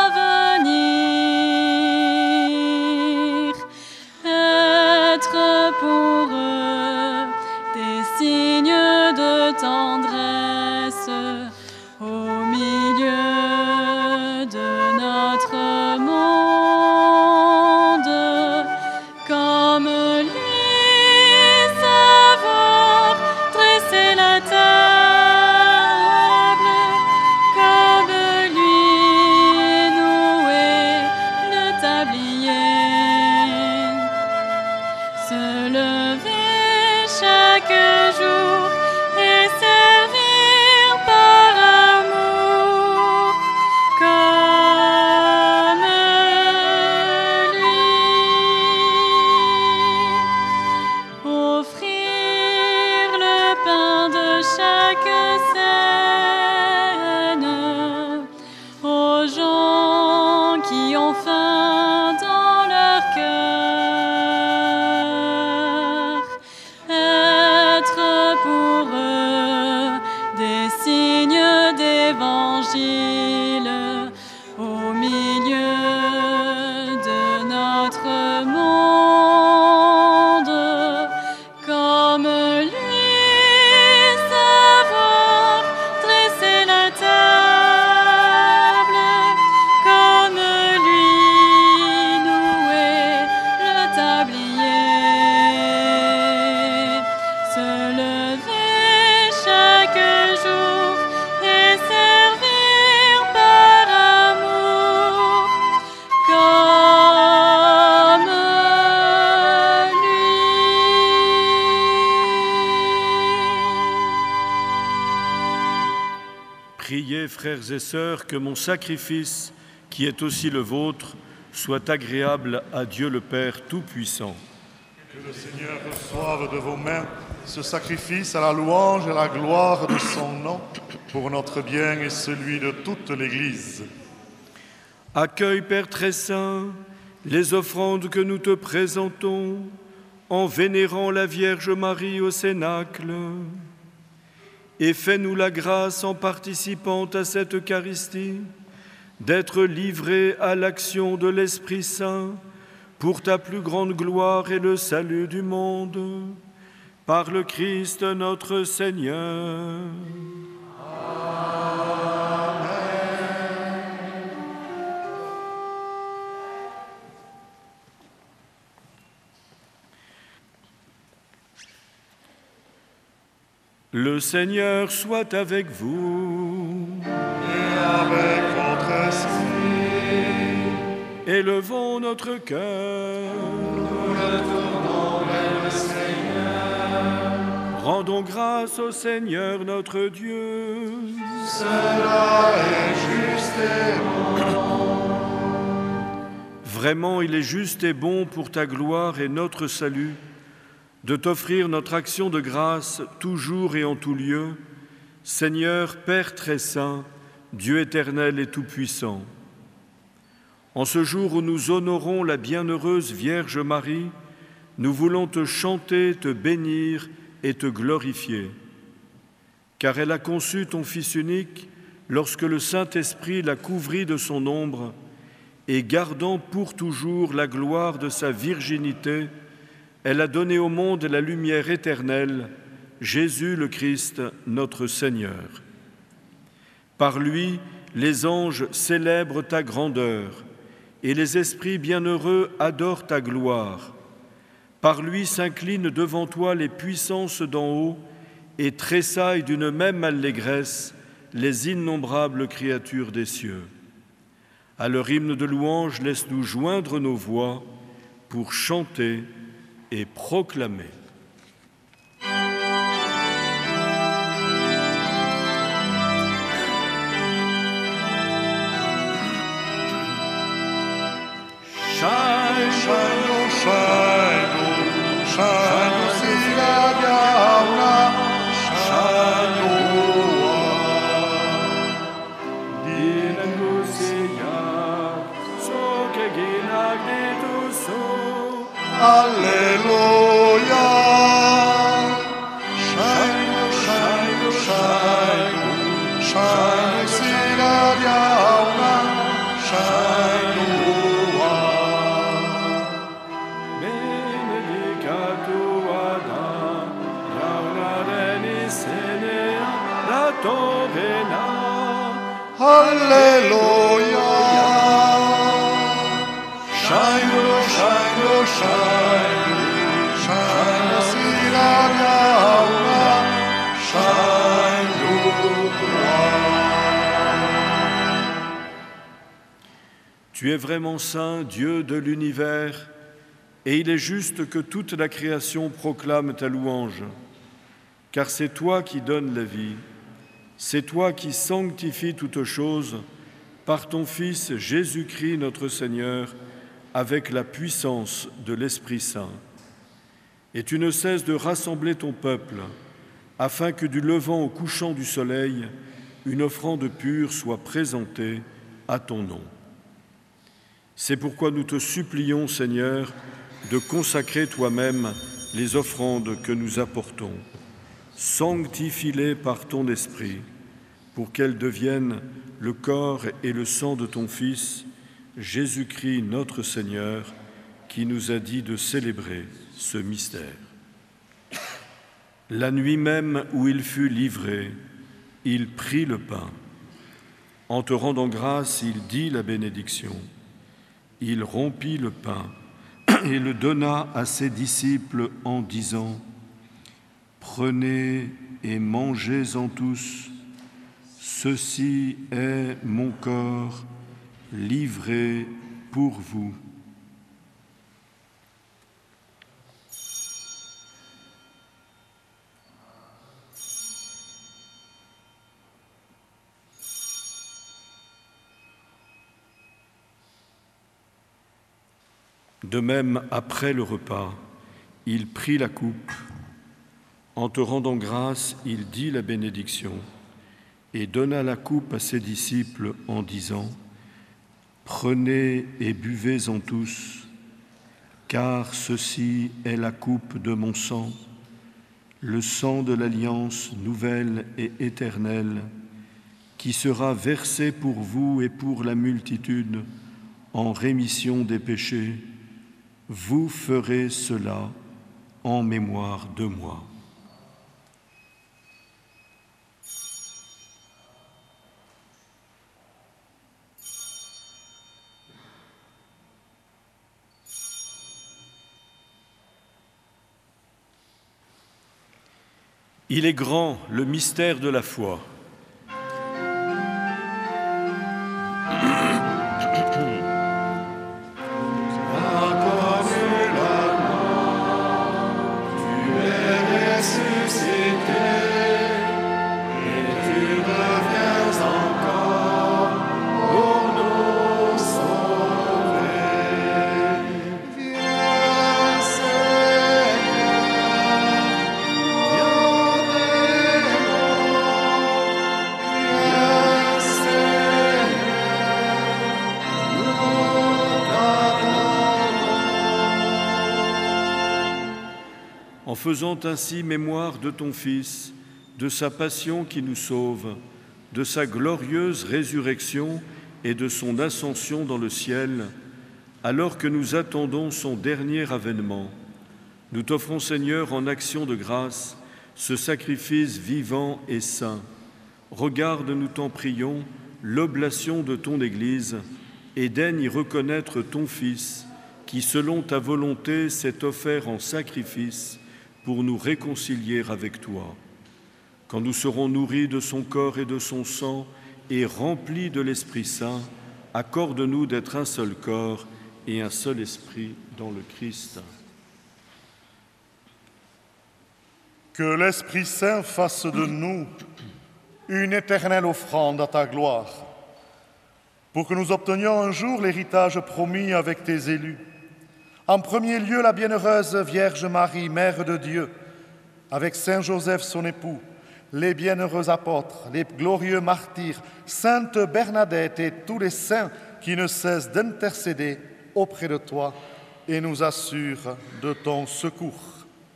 d'avenir, être pour eux des signes de tendresse au milieu de notre monde, comme lui savoir dresser la table, comme lui nouer le tablier, se lever chaque jour et servir par amour comme lui. Offrir le pain de chaque scène aux gens qui ont faim dans leur cœur, être pour eux des signes d'évangile au milieu de notre monde, comme lui savoir dresser la table, comme lui nouer le tablier, se lever chaque jour et servir par amour comme lui. Priez, frères et sœurs, que mon sacrifice, qui est aussi le vôtre, soit agréable à Dieu le Père Tout-Puissant. Que le Seigneur reçoive de vos mains ce sacrifice à la louange et à la gloire de son nom, pour notre bien et celui de toute l'Église. Accueille, Père très saint, les offrandes que nous te présentons en vénérant la Vierge Marie au Cénacle, et fais-nous la grâce, en participant à cette Eucharistie, d'être livrés à l'action de l'Esprit Saint pour ta plus grande gloire et le salut du monde. Par le Christ notre Seigneur. Le Seigneur soit avec vous. Et avec votre esprit. Élevons notre cœur. Nous le tournons vers le Seigneur. Rendons grâce au Seigneur notre Dieu. Cela est juste et bon. Vraiment, il est juste et bon pour ta gloire et notre salut de t'offrir notre action de grâce toujours et en tout lieu, Seigneur, Père très saint, Dieu éternel et tout-puissant, en ce jour où nous honorons la bienheureuse Vierge Marie, nous voulons te chanter, te bénir et te glorifier, car elle a conçu ton Fils unique lorsque le Saint-Esprit l'a couvrit de son ombre, et gardant pour toujours la gloire de sa virginité, elle a donné au monde la lumière éternelle, Jésus le Christ, notre Seigneur. Par lui, les anges célèbrent ta grandeur, et les esprits bienheureux adorent ta gloire. Par lui s'inclinent devant toi les puissances d'en haut et tressaillent d'une même allégresse les innombrables créatures des cieux. À leur hymne de louange, laisse-nous joindre nos voix pour chanter et proclamer. Shine, shine, oh shine, oh shine, oh Sila Diauna, shine, oh Dinagusiya, soke ginagdituso. Alleluia. Shine, oh shine, oh shine, oh shine, oh Sila Diauna, shine, oh Alleluia. Shine, oh shine, oh shine, shine, oh Sila Diauna, shine, oh roi. Tu es vraiment saint, Dieu de l'univers, et il est juste que toute la création proclame ta louange, car c'est toi qui donnes la vie. C'est toi qui sanctifies toutes choses par ton Fils Jésus-Christ notre Seigneur, avec la puissance de l'Esprit Saint. Et tu ne cesses de rassembler ton peuple, afin que du levant au couchant du soleil, une offrande pure soit présentée à ton nom. C'est pourquoi nous te supplions, Seigneur, de consacrer toi-même les offrandes que nous apportons. Sanctifie-les par ton Esprit, pour qu'elles deviennent le corps et le sang de ton Fils, Jésus-Christ notre Seigneur, qui nous a dit de célébrer ce mystère. La nuit même où il fut livré, il prit le pain. En te rendant grâce, il dit la bénédiction. Il rompit le pain et le donna à ses disciples en disant : « Prenez et mangez-en tous, ceci est mon corps livré pour vous. » De même, après le repas, il prit la coupe. En te rendant grâce, il dit la bénédiction et donna la coupe à ses disciples en disant : « Prenez et buvez-en tous, car ceci est la coupe de mon sang, le sang de l'alliance nouvelle et éternelle, qui sera versé pour vous et pour la multitude en rémission des péchés. Vous ferez cela en mémoire de moi. » Il est grand, le mystère de la foi. en faisant ainsi mémoire de ton Fils, de sa passion qui nous sauve, de sa glorieuse résurrection et de son ascension dans le ciel, alors que nous attendons son dernier avènement. Nous t'offrons, Seigneur, en action de grâce, ce sacrifice vivant et saint. Regarde, nous t'en prions, l'oblation de ton Église et daigne y reconnaître ton Fils, qui, selon ta volonté, s'est offert en sacrifice pour nous réconcilier avec toi. Quand nous serons nourris de son corps et de son sang et remplis de l'Esprit Saint, accorde-nous d'être un seul corps et un seul esprit dans le Christ. Que l'Esprit Saint fasse de nous une éternelle offrande à ta gloire, pour que nous obtenions un jour l'héritage promis avec tes élus. En premier lieu, la bienheureuse Vierge Marie, Mère de Dieu, avec Saint Joseph, son époux, les bienheureux apôtres, les glorieux martyrs, Sainte Bernadette et tous les saints qui ne cessent d'intercéder auprès de toi et nous assurent de ton secours.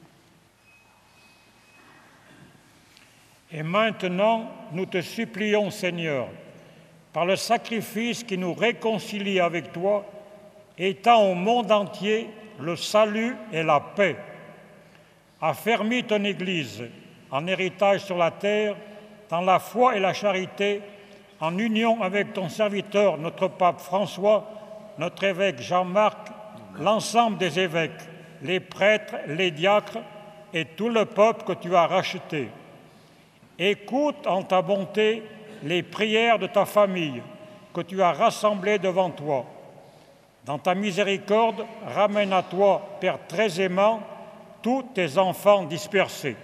Et maintenant, nous te supplions, Seigneur, par le sacrifice qui nous réconcilie avec toi, étends au monde entier le salut et la paix. Affermis ton Église en héritage sur la terre, dans la foi et la charité, en union avec ton serviteur, notre pape François, notre évêque Jean-Marc, l'ensemble des évêques, les prêtres, les diacres et tout le peuple que tu as racheté. Écoute en ta bonté les prières de ta famille que tu as rassemblées devant toi. Dans ta miséricorde, ramène à toi, Père très aimant, tous tes enfants dispersés.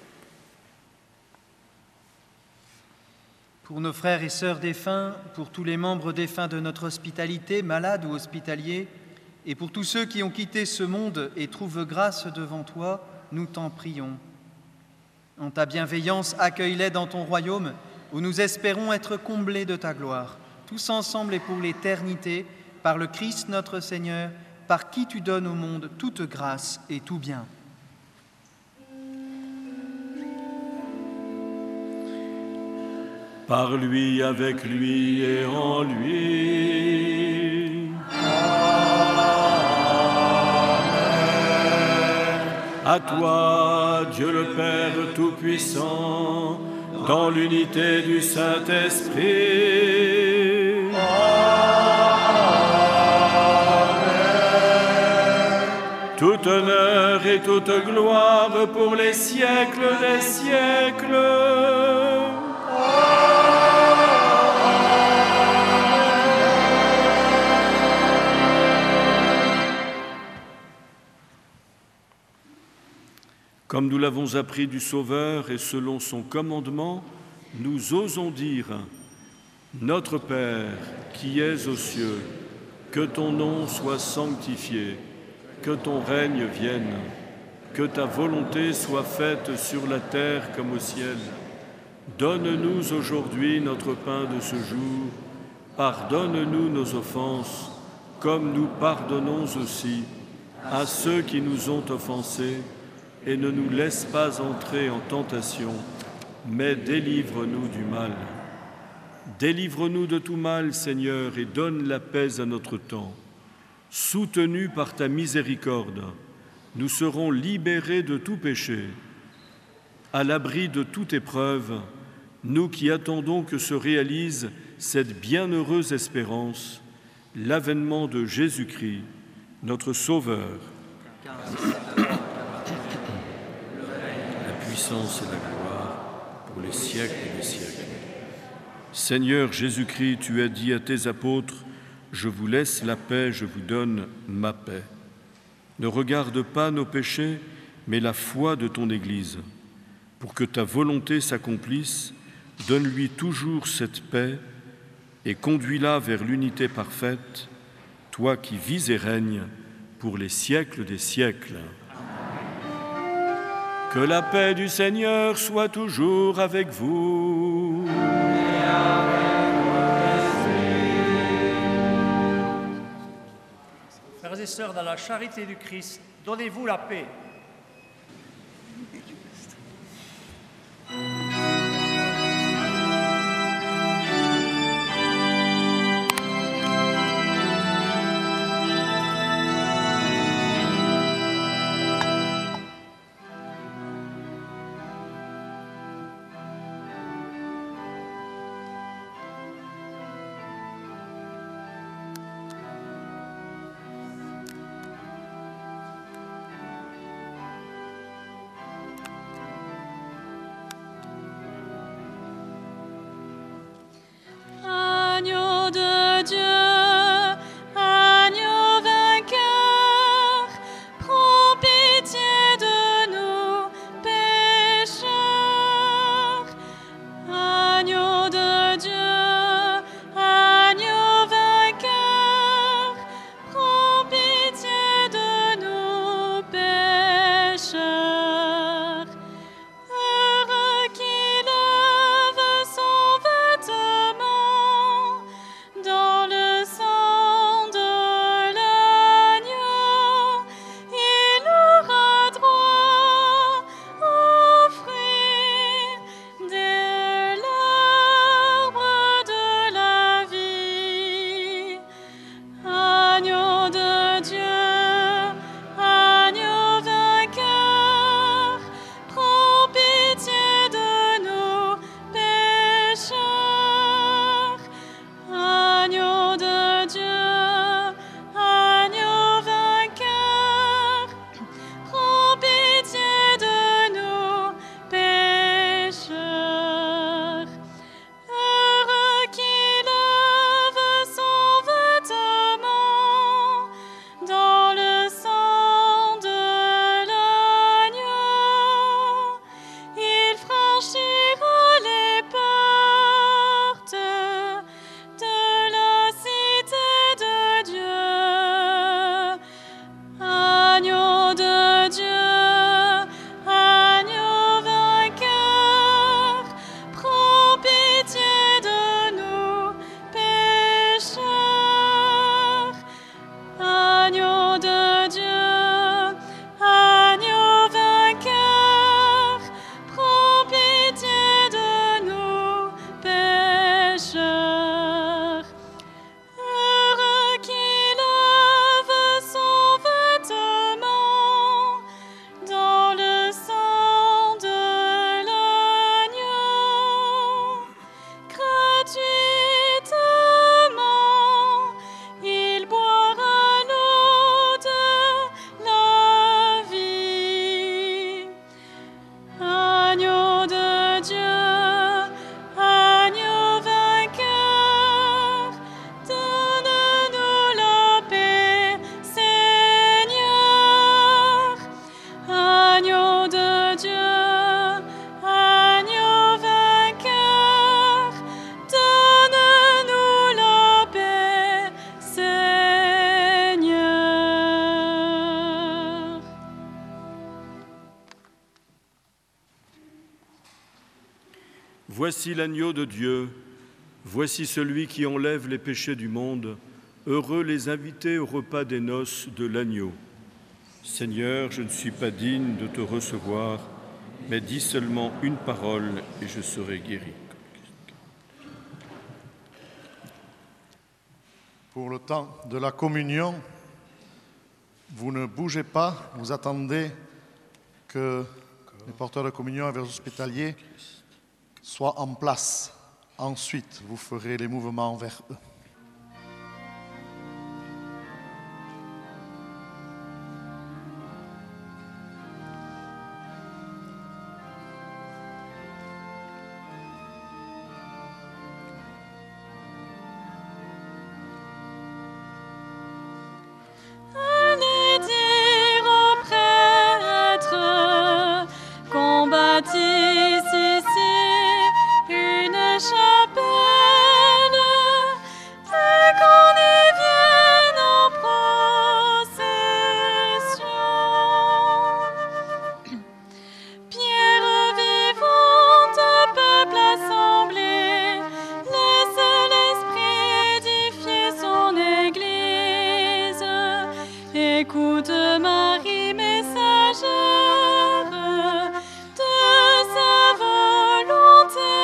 Pour nos frères et sœurs défunts, pour tous les membres défunts de notre hospitalité, malades ou hospitaliers, et pour tous ceux qui ont quitté ce monde et trouvent grâce devant toi, nous t'en prions. En ta bienveillance, accueille-les dans ton royaume, où nous espérons être comblés de ta gloire, tous ensemble et pour l'éternité, par le Christ notre Seigneur, par qui tu donnes au monde toute grâce et tout bien. Par lui, avec lui et en lui. À toi, Dieu le Père Tout-Puissant, dans l'unité du Saint-Esprit. Amen. Tout honneur et toute gloire pour les siècles des siècles. Comme nous l'avons appris du Sauveur et selon son commandement, nous osons dire « Notre Père, qui es aux cieux, que ton nom soit sanctifié, que ton règne vienne, que ta volonté soit faite sur la terre comme au ciel. Donne-nous aujourd'hui notre pain de ce jour, pardonne-nous nos offenses, comme nous pardonnons aussi à ceux qui nous ont offensés, et ne nous laisse pas entrer en tentation, mais délivre-nous du mal. Délivre-nous de tout mal, Seigneur, et donne la paix à notre temps. Soutenus par ta miséricorde, nous serons libérés de tout péché. À l'abri de toute épreuve, nous qui attendons que se réalise cette bienheureuse espérance, l'avènement de Jésus-Christ, notre Sauveur. La puissance et la gloire pour les siècles des siècles. Seigneur Jésus-Christ, tu as dit à tes apôtres, « Je vous laisse la paix, je vous donne ma paix. » Ne regarde pas nos péchés, mais la foi de ton Église. Pour que ta volonté s'accomplisse, donne-lui toujours cette paix et conduis-la vers l'unité parfaite, toi qui vis et règnes pour les siècles des siècles. Que la paix du Seigneur soit toujours avec vous. Et avec votre esprit. Frères et sœurs, dans la charité du Christ, donnez-vous la paix. Voici l'agneau de Dieu, voici celui qui enlève les péchés du monde. Heureux les invités au repas des noces de l'agneau. Seigneur, je ne suis pas digne de te recevoir, mais dis seulement une parole et je serai guéri. Pour le temps de la communion, vous ne bougez pas, vous attendez que les porteurs de communion et les hospitaliers soient en place. Ensuite, vous ferez les mouvements vers eux. Allez dire aux prêtres qu'on bâtisse ici une chapelle et qu'on y vienne en procession. Pierre vivante, peuple assemblé, laisse l'Esprit édifier son Église. Écoute Marie messagère de sa volonté.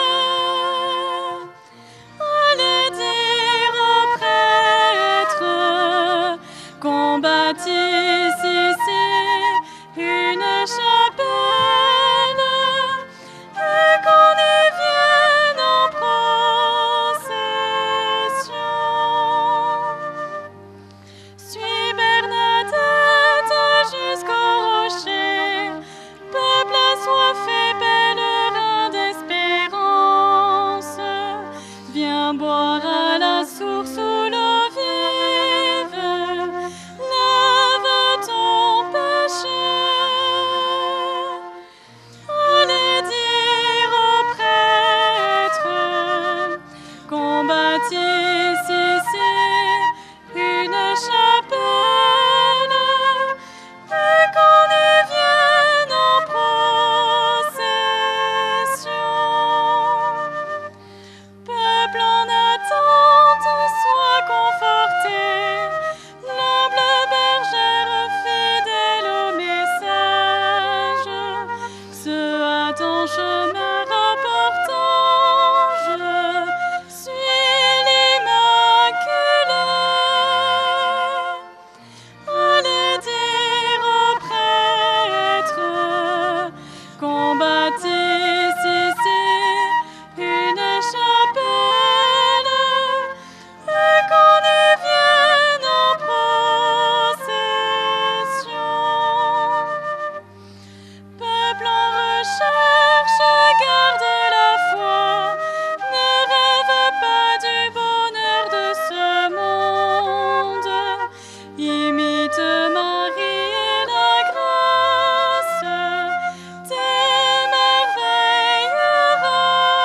Allez dire aux prêtres qu'on bâtisse ici une chapelle et qu'on y vienne en procession. Suis Bernadette jusqu'au rocher, peuple assoiffé, pèlerin d'espérance. Viens boire à la source où l'eau vive lave ton péché. Allez dire aux prêtres qu'on bâtisse ici une chapelle et qu'on y vienne en procession. Peuple en attente, sois conforté, l'humble bergère fidèle au message, se hâte en chemin rapportant, je suis l'Immaculée. Allez dire aux prêtres qu'on bâtisse ici une chapelle et qu'on y vienne en procession. Peuple en recherche, garde la foi, ne rêve pas du bonheur de ce monde. Imite Marie et la grâce t'émerveillera.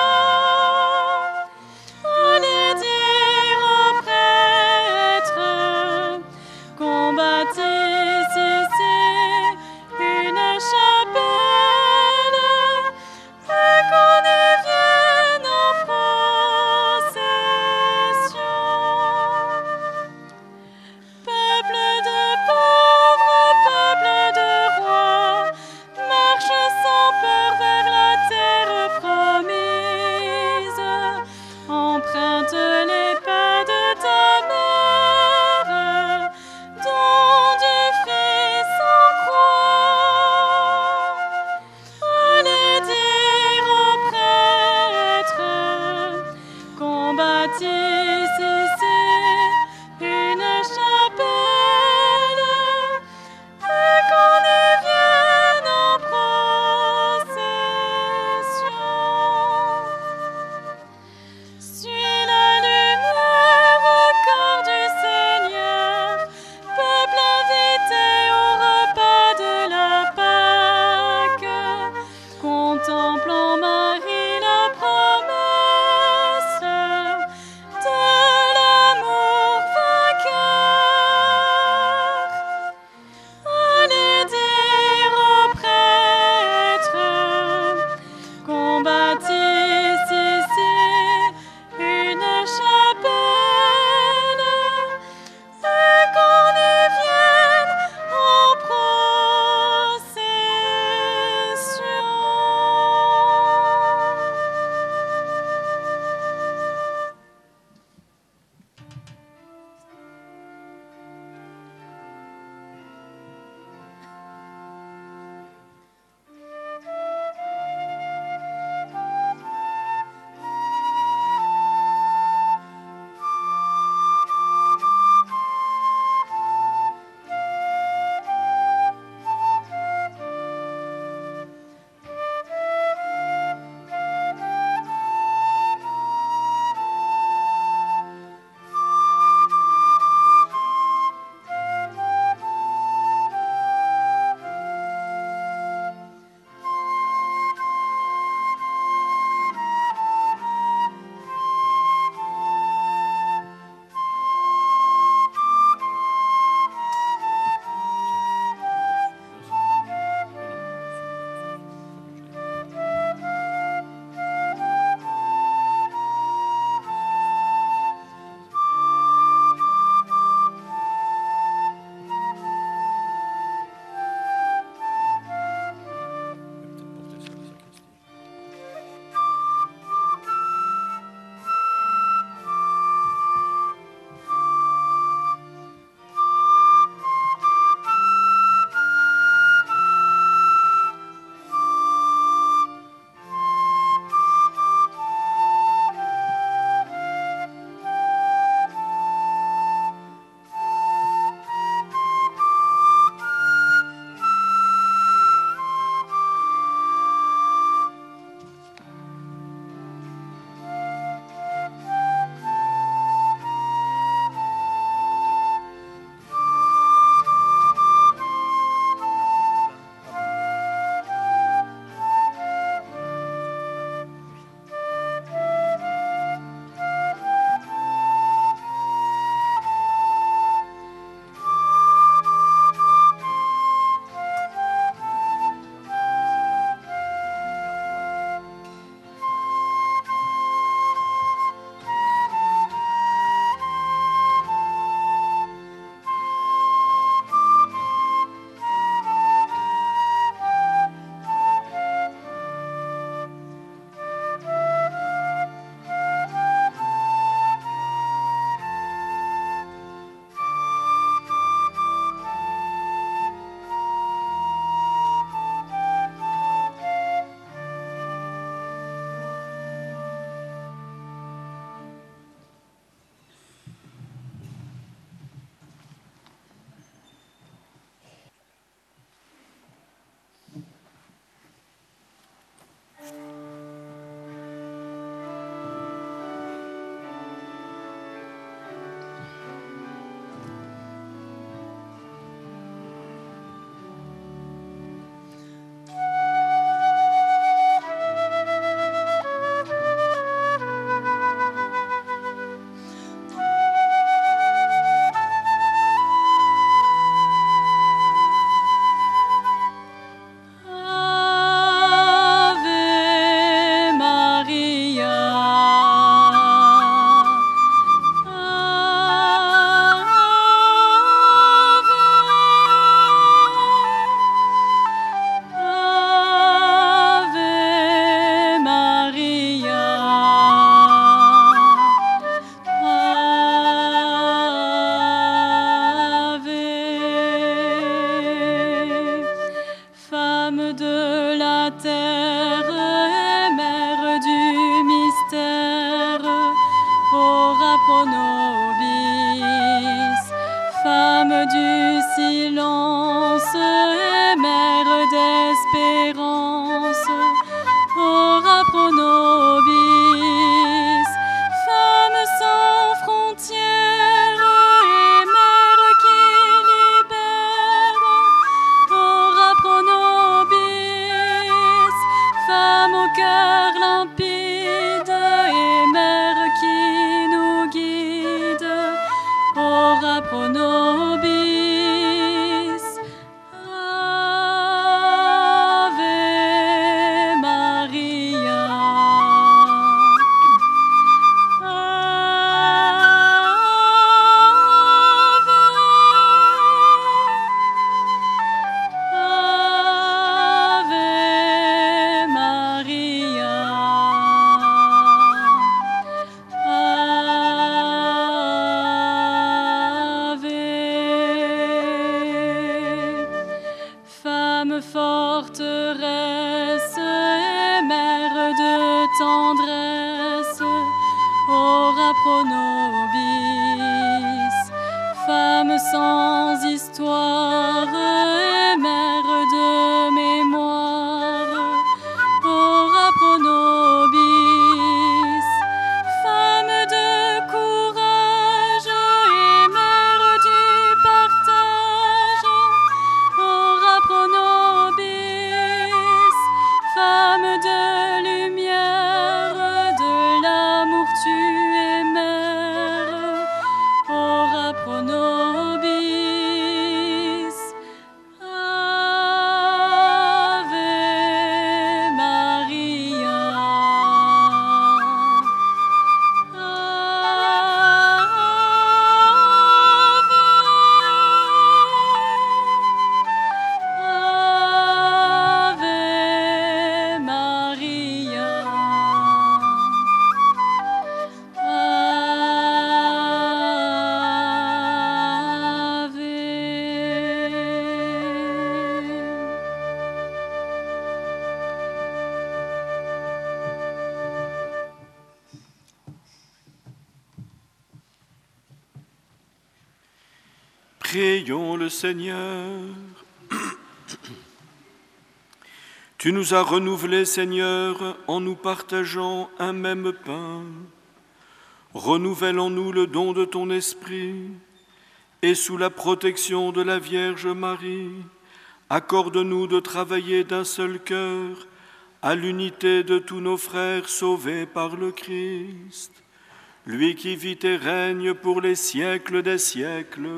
Allez dire aux prêtres qu'on bâtisse ici une chapelle et qu'on y vienne en procession. Peuple de pauvres, peuple de rois, marche sans peur vers la terre promise. Emprunte les pas de ta mère, don du Fils en croix. Allez dire aux prêtres qu'on bâtisse ici une chapelle et qu'on y vienne en procession. Suis la lumière au corps du Seigneur, peuple invité au repas de la Pâque, contemplant Marie la promesse de pro nobis. Femme sans histoire et mère de mémoire, ora pro nobis. Femme de courage et mère du partage, ora pro nobis. Femme de lumière, de l'amour tu es mère, ora pro nobis. Ave Maria. Ave Maria. Ave. Prions le Seigneur. Tu nous as renouvelés, Seigneur, en nous partageant un même pain. Renouvelle en nous le don de ton esprit et sous la protection de la Vierge Marie, accorde-nous de travailler d'un seul cœur à l'unité de tous nos frères sauvés par le Christ, lui qui vit et règne pour les siècles des siècles.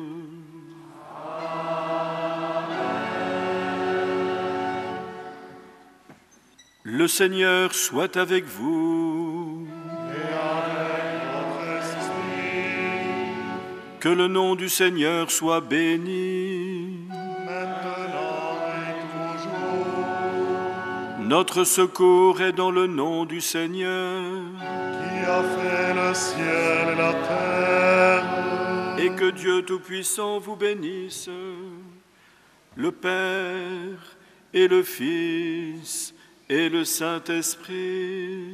Le Seigneur soit avec vous. Que le nom du Seigneur soit béni. Notre secours est dans le nom du Seigneur. Qui a fait le ciel et la terre. Et que Dieu Tout-Puissant vous bénisse, le Père et le Fils et le Saint-Esprit.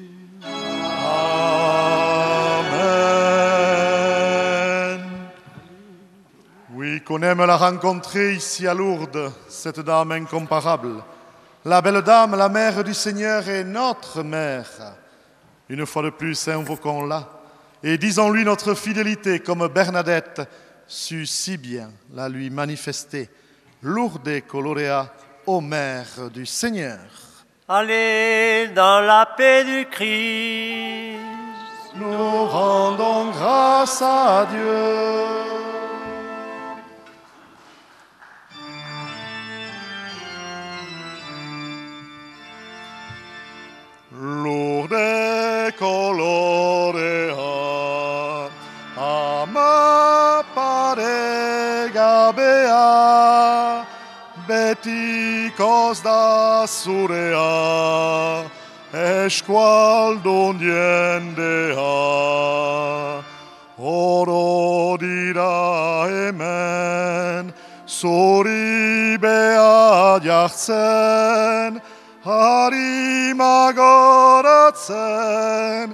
Amen. Oui, qu'on aime la rencontrer ici à Lourdes, cette dame incomparable. La belle dame, la mère du Seigneur est notre mère. Une fois de plus, invoquons-la et disons-lui notre fidélité comme Bernadette sut si bien la lui manifester. Lourdes colorea, ô mère du Seigneur. Allez dans la paix du Christ. Nous rendons grâce à Dieu. Lourdes colorea, ama parega bea, beticos da surea, esqual dondiendea, oro dira emen, soribe adiarcen, harimagoratzen,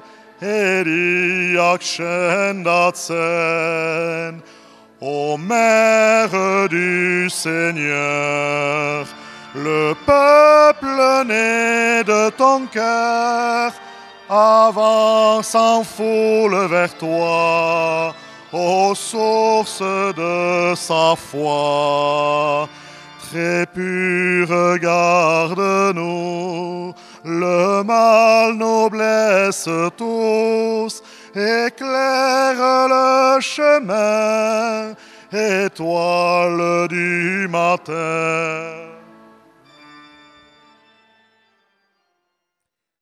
eriaksendatzen. Ô Mère du Seigneur, le peuple né de ton cœur avance en foule vers toi, ô source de sa foi. Très pur, garde-nous, le mal nous blesse tous, éclaire le chemin, étoile du matin.